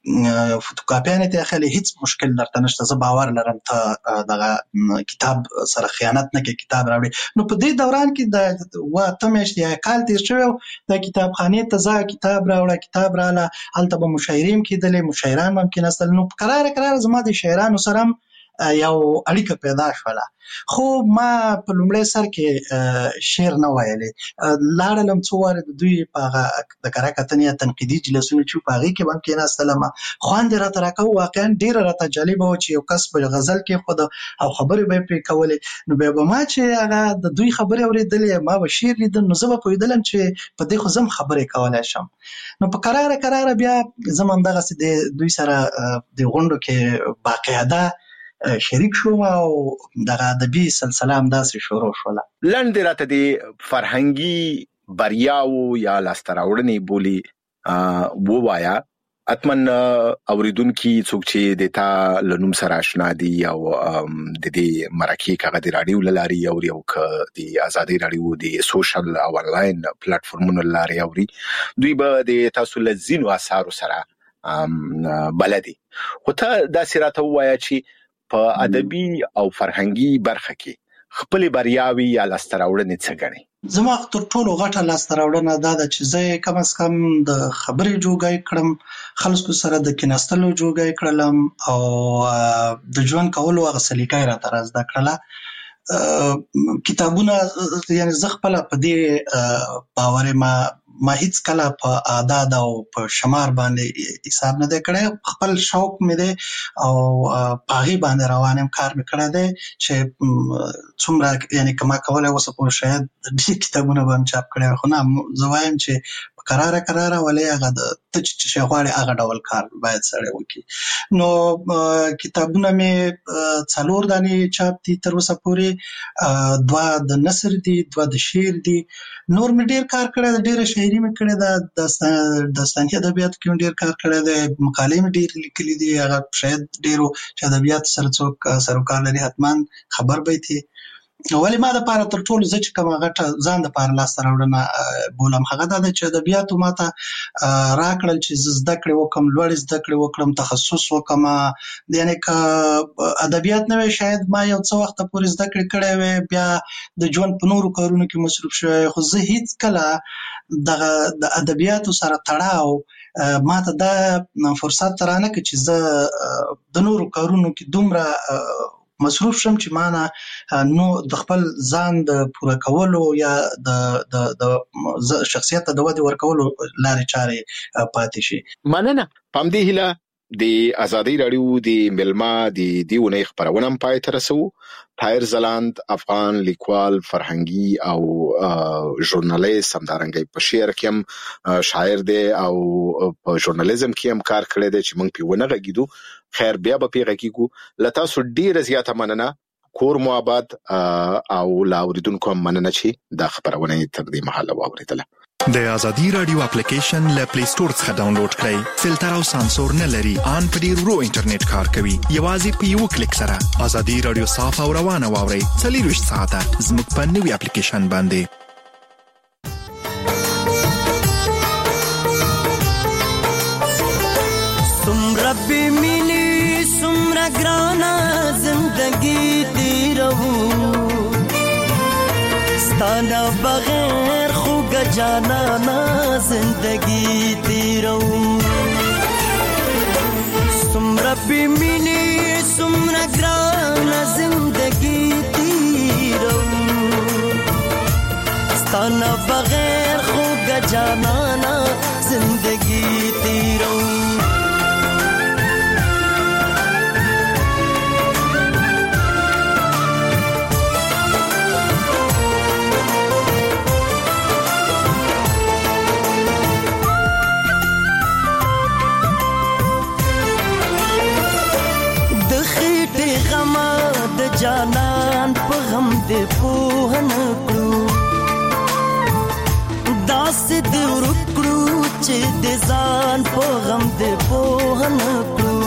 فوتوکاپیانه ته خلې هیڅ مشکل درته نشته. زه باور لرم ته دغه کتاب سره خیانت نه کې کتاب راوړي. نو په دې دوران کې د ته میاشتې یا کال تیر شوی د کتابخانې ته ځه کتاب راوړه کتاب رااله هلته به مشاعرې هم کېدلې مشاعران هم کېناستل. نو قراره زما د شاعرانو سره هم یو اړیکه پیدا شوله. خو ما په لومړی سر کې شعر نه ویلې لاړلم څو وارې د دوی په هغه د کره کتنې یا تنقیدي جلسونه چې په هغې کې به هم کېناستلم خوند یې راته راکوه. واقعا ډېره راته جالبه وه چې یو کس په غزل کېښود او خبرې به یې پرې کولې. نو بیا به ما چې هغه د دوی خبرې اورېدلې ما به شعر لیدم نو زه به پوهېدلم چې په دې خو زه هم خبرې کولی شم. نو په کراره بیا زه هم همدغسې د دوی سره د غونډو کې باقاعده شریک شوم او دغه ادبي سلسله هم داسې شروع شوله. لنډ راته د فرهنګي بریاو یا لاسته راوړنې بولي ووایا اتمن اوریدونکو څوک چې د تا لنوم سره آشنا دي او د دې مرکه کغه د رادیو لاري او یو ک د ازادي رادیو د سوشل او انلاین پلیټفارمونو لاري اوري دوی به د تاسو لزینو اثارو سره بلدي. خو ته دا سراته وایا چې په ادبي او فرهنګي برخه کې خپل بریاوي یا لاسته راوړنې څه ګڼي؟ زما تر ټولو غټه لاسته راوړنه دا ده چې زه کم از کم د خبرې جوګای کړم خلکو سره د کیناستلو جوګای کړلم او د ژوند کولو هغه سلیقه راته را زده کړله. کتابونه یعنی زه خپل په دې باور ما هیڅ کله په اعداد او په شمار باندې حساب نه دی کړی. خپل شوق مې دی او پاغي باندې روانم کار مې کړی دی چې څومره یعنی کما کولای وسه په شاید د کتابونو باندې چاپ کړی خو نه زه وایم چې قراره ولې هغه د ته چې غواړي هغه ډول کار باید سره وکړي. نو کتابونه مې 4 دانې چاپ دي تر اوسه پورې 2 د نثر دي 2 د شعر دي. نور مې ډیر کار کړی دی ډیره شاعري مې کړې ده داستاني ادبیات کې ډیر کار کړی دی مقالې مې ډیر لیکلي دي هغه شاید ډیرو چې ادبیات سره څوک سروکار لري حتما خبر به وي. ولی ما د پاره تر ټولو زه چې کوم غټه ځان د پاره لاسته راوړنه بولم هغه دا چې ادبیاتو ماته راکړل چې زده کړې وکم لوړ زده کړې وکړم تخصص وکم یعنی که ادبیات نه وي شاید ما یو څه وخت پورې زده کړې کړې وي بیا د ژوند په نورو کارونو کې مصروف شوی خو زه هیڅ کله د ادبیاتو سره تړاو ماته دا فرصت رانه کې چې زه د نورو کارونو کې دومره مصروف شم چې معنا نو د خپل ځان د پوره کولو یا د شخصیت د ودې ورکولو لارې چارې پاتې شي. مننه. پام دې هله د ازادي رادیو د ملما د دیونه خبرونه پای تر رسو. طاهر زلاند افغان لیکوال فرهنګي او ژورنالیست همدارنګه په شعر کې هم شاعر دی او په ژورنالیزم کې هم کار کړی دی چې موږ په ونه غږیدو. خیر بیا به پیغه کیږو لته سو ډیره زیاته مننه کور مو آباد او لاوریدونکو مننه چې دا خبرونه تر دې محله واوریدله. د ازادي رادیو اپلیکیشن له پلی سٹور څخه ډاونلوډ کړئ. فلټر او سانسور نه لري ان په ډیر ورو انټرنیټ کار کوي. یوازې په یو کلیک سره ازادي رادیو صاف او روانه واورئ. 24 ساعته زموږ په نوې اپلیکیشن باندې. سمره بمینی سمره ګرانه زندگی تیرو ستانه بغیر خوږه جانانه زندگی تیرو سمره بمینی سمره ګرانه زندگی تیرو ستانه بغیر خوږه جانانه زندگی تیرو جانان په غم دې پوه نه کړو داسې دې ورکړو چې دې ځان په غم دې پوه نه کړو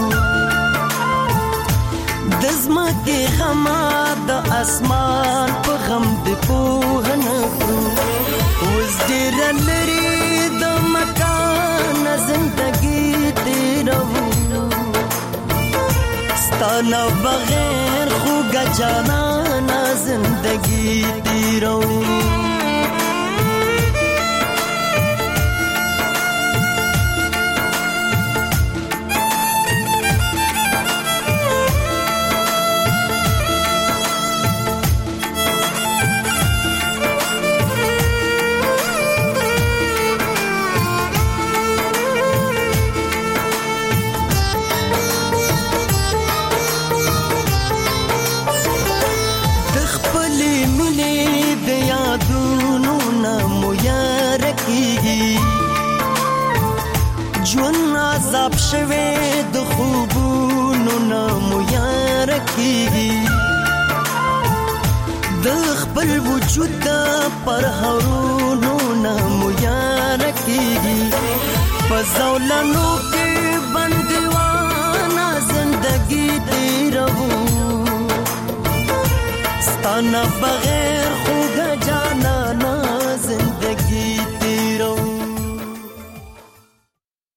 د ځمکې غم د اسمان په غم دې پوه نه کړو اوس ډېره لرې د مکان زندګي تېروو ستانا بغیر خوگا جانانا زندگی تیرو جون عذاب شوه د خوبونو نامو یار کیږي د خپل وجود پر هرونو نامو یار کیږي فزولانو کې بندوانه زندگی تیرو ستانا بغیر خوګه جان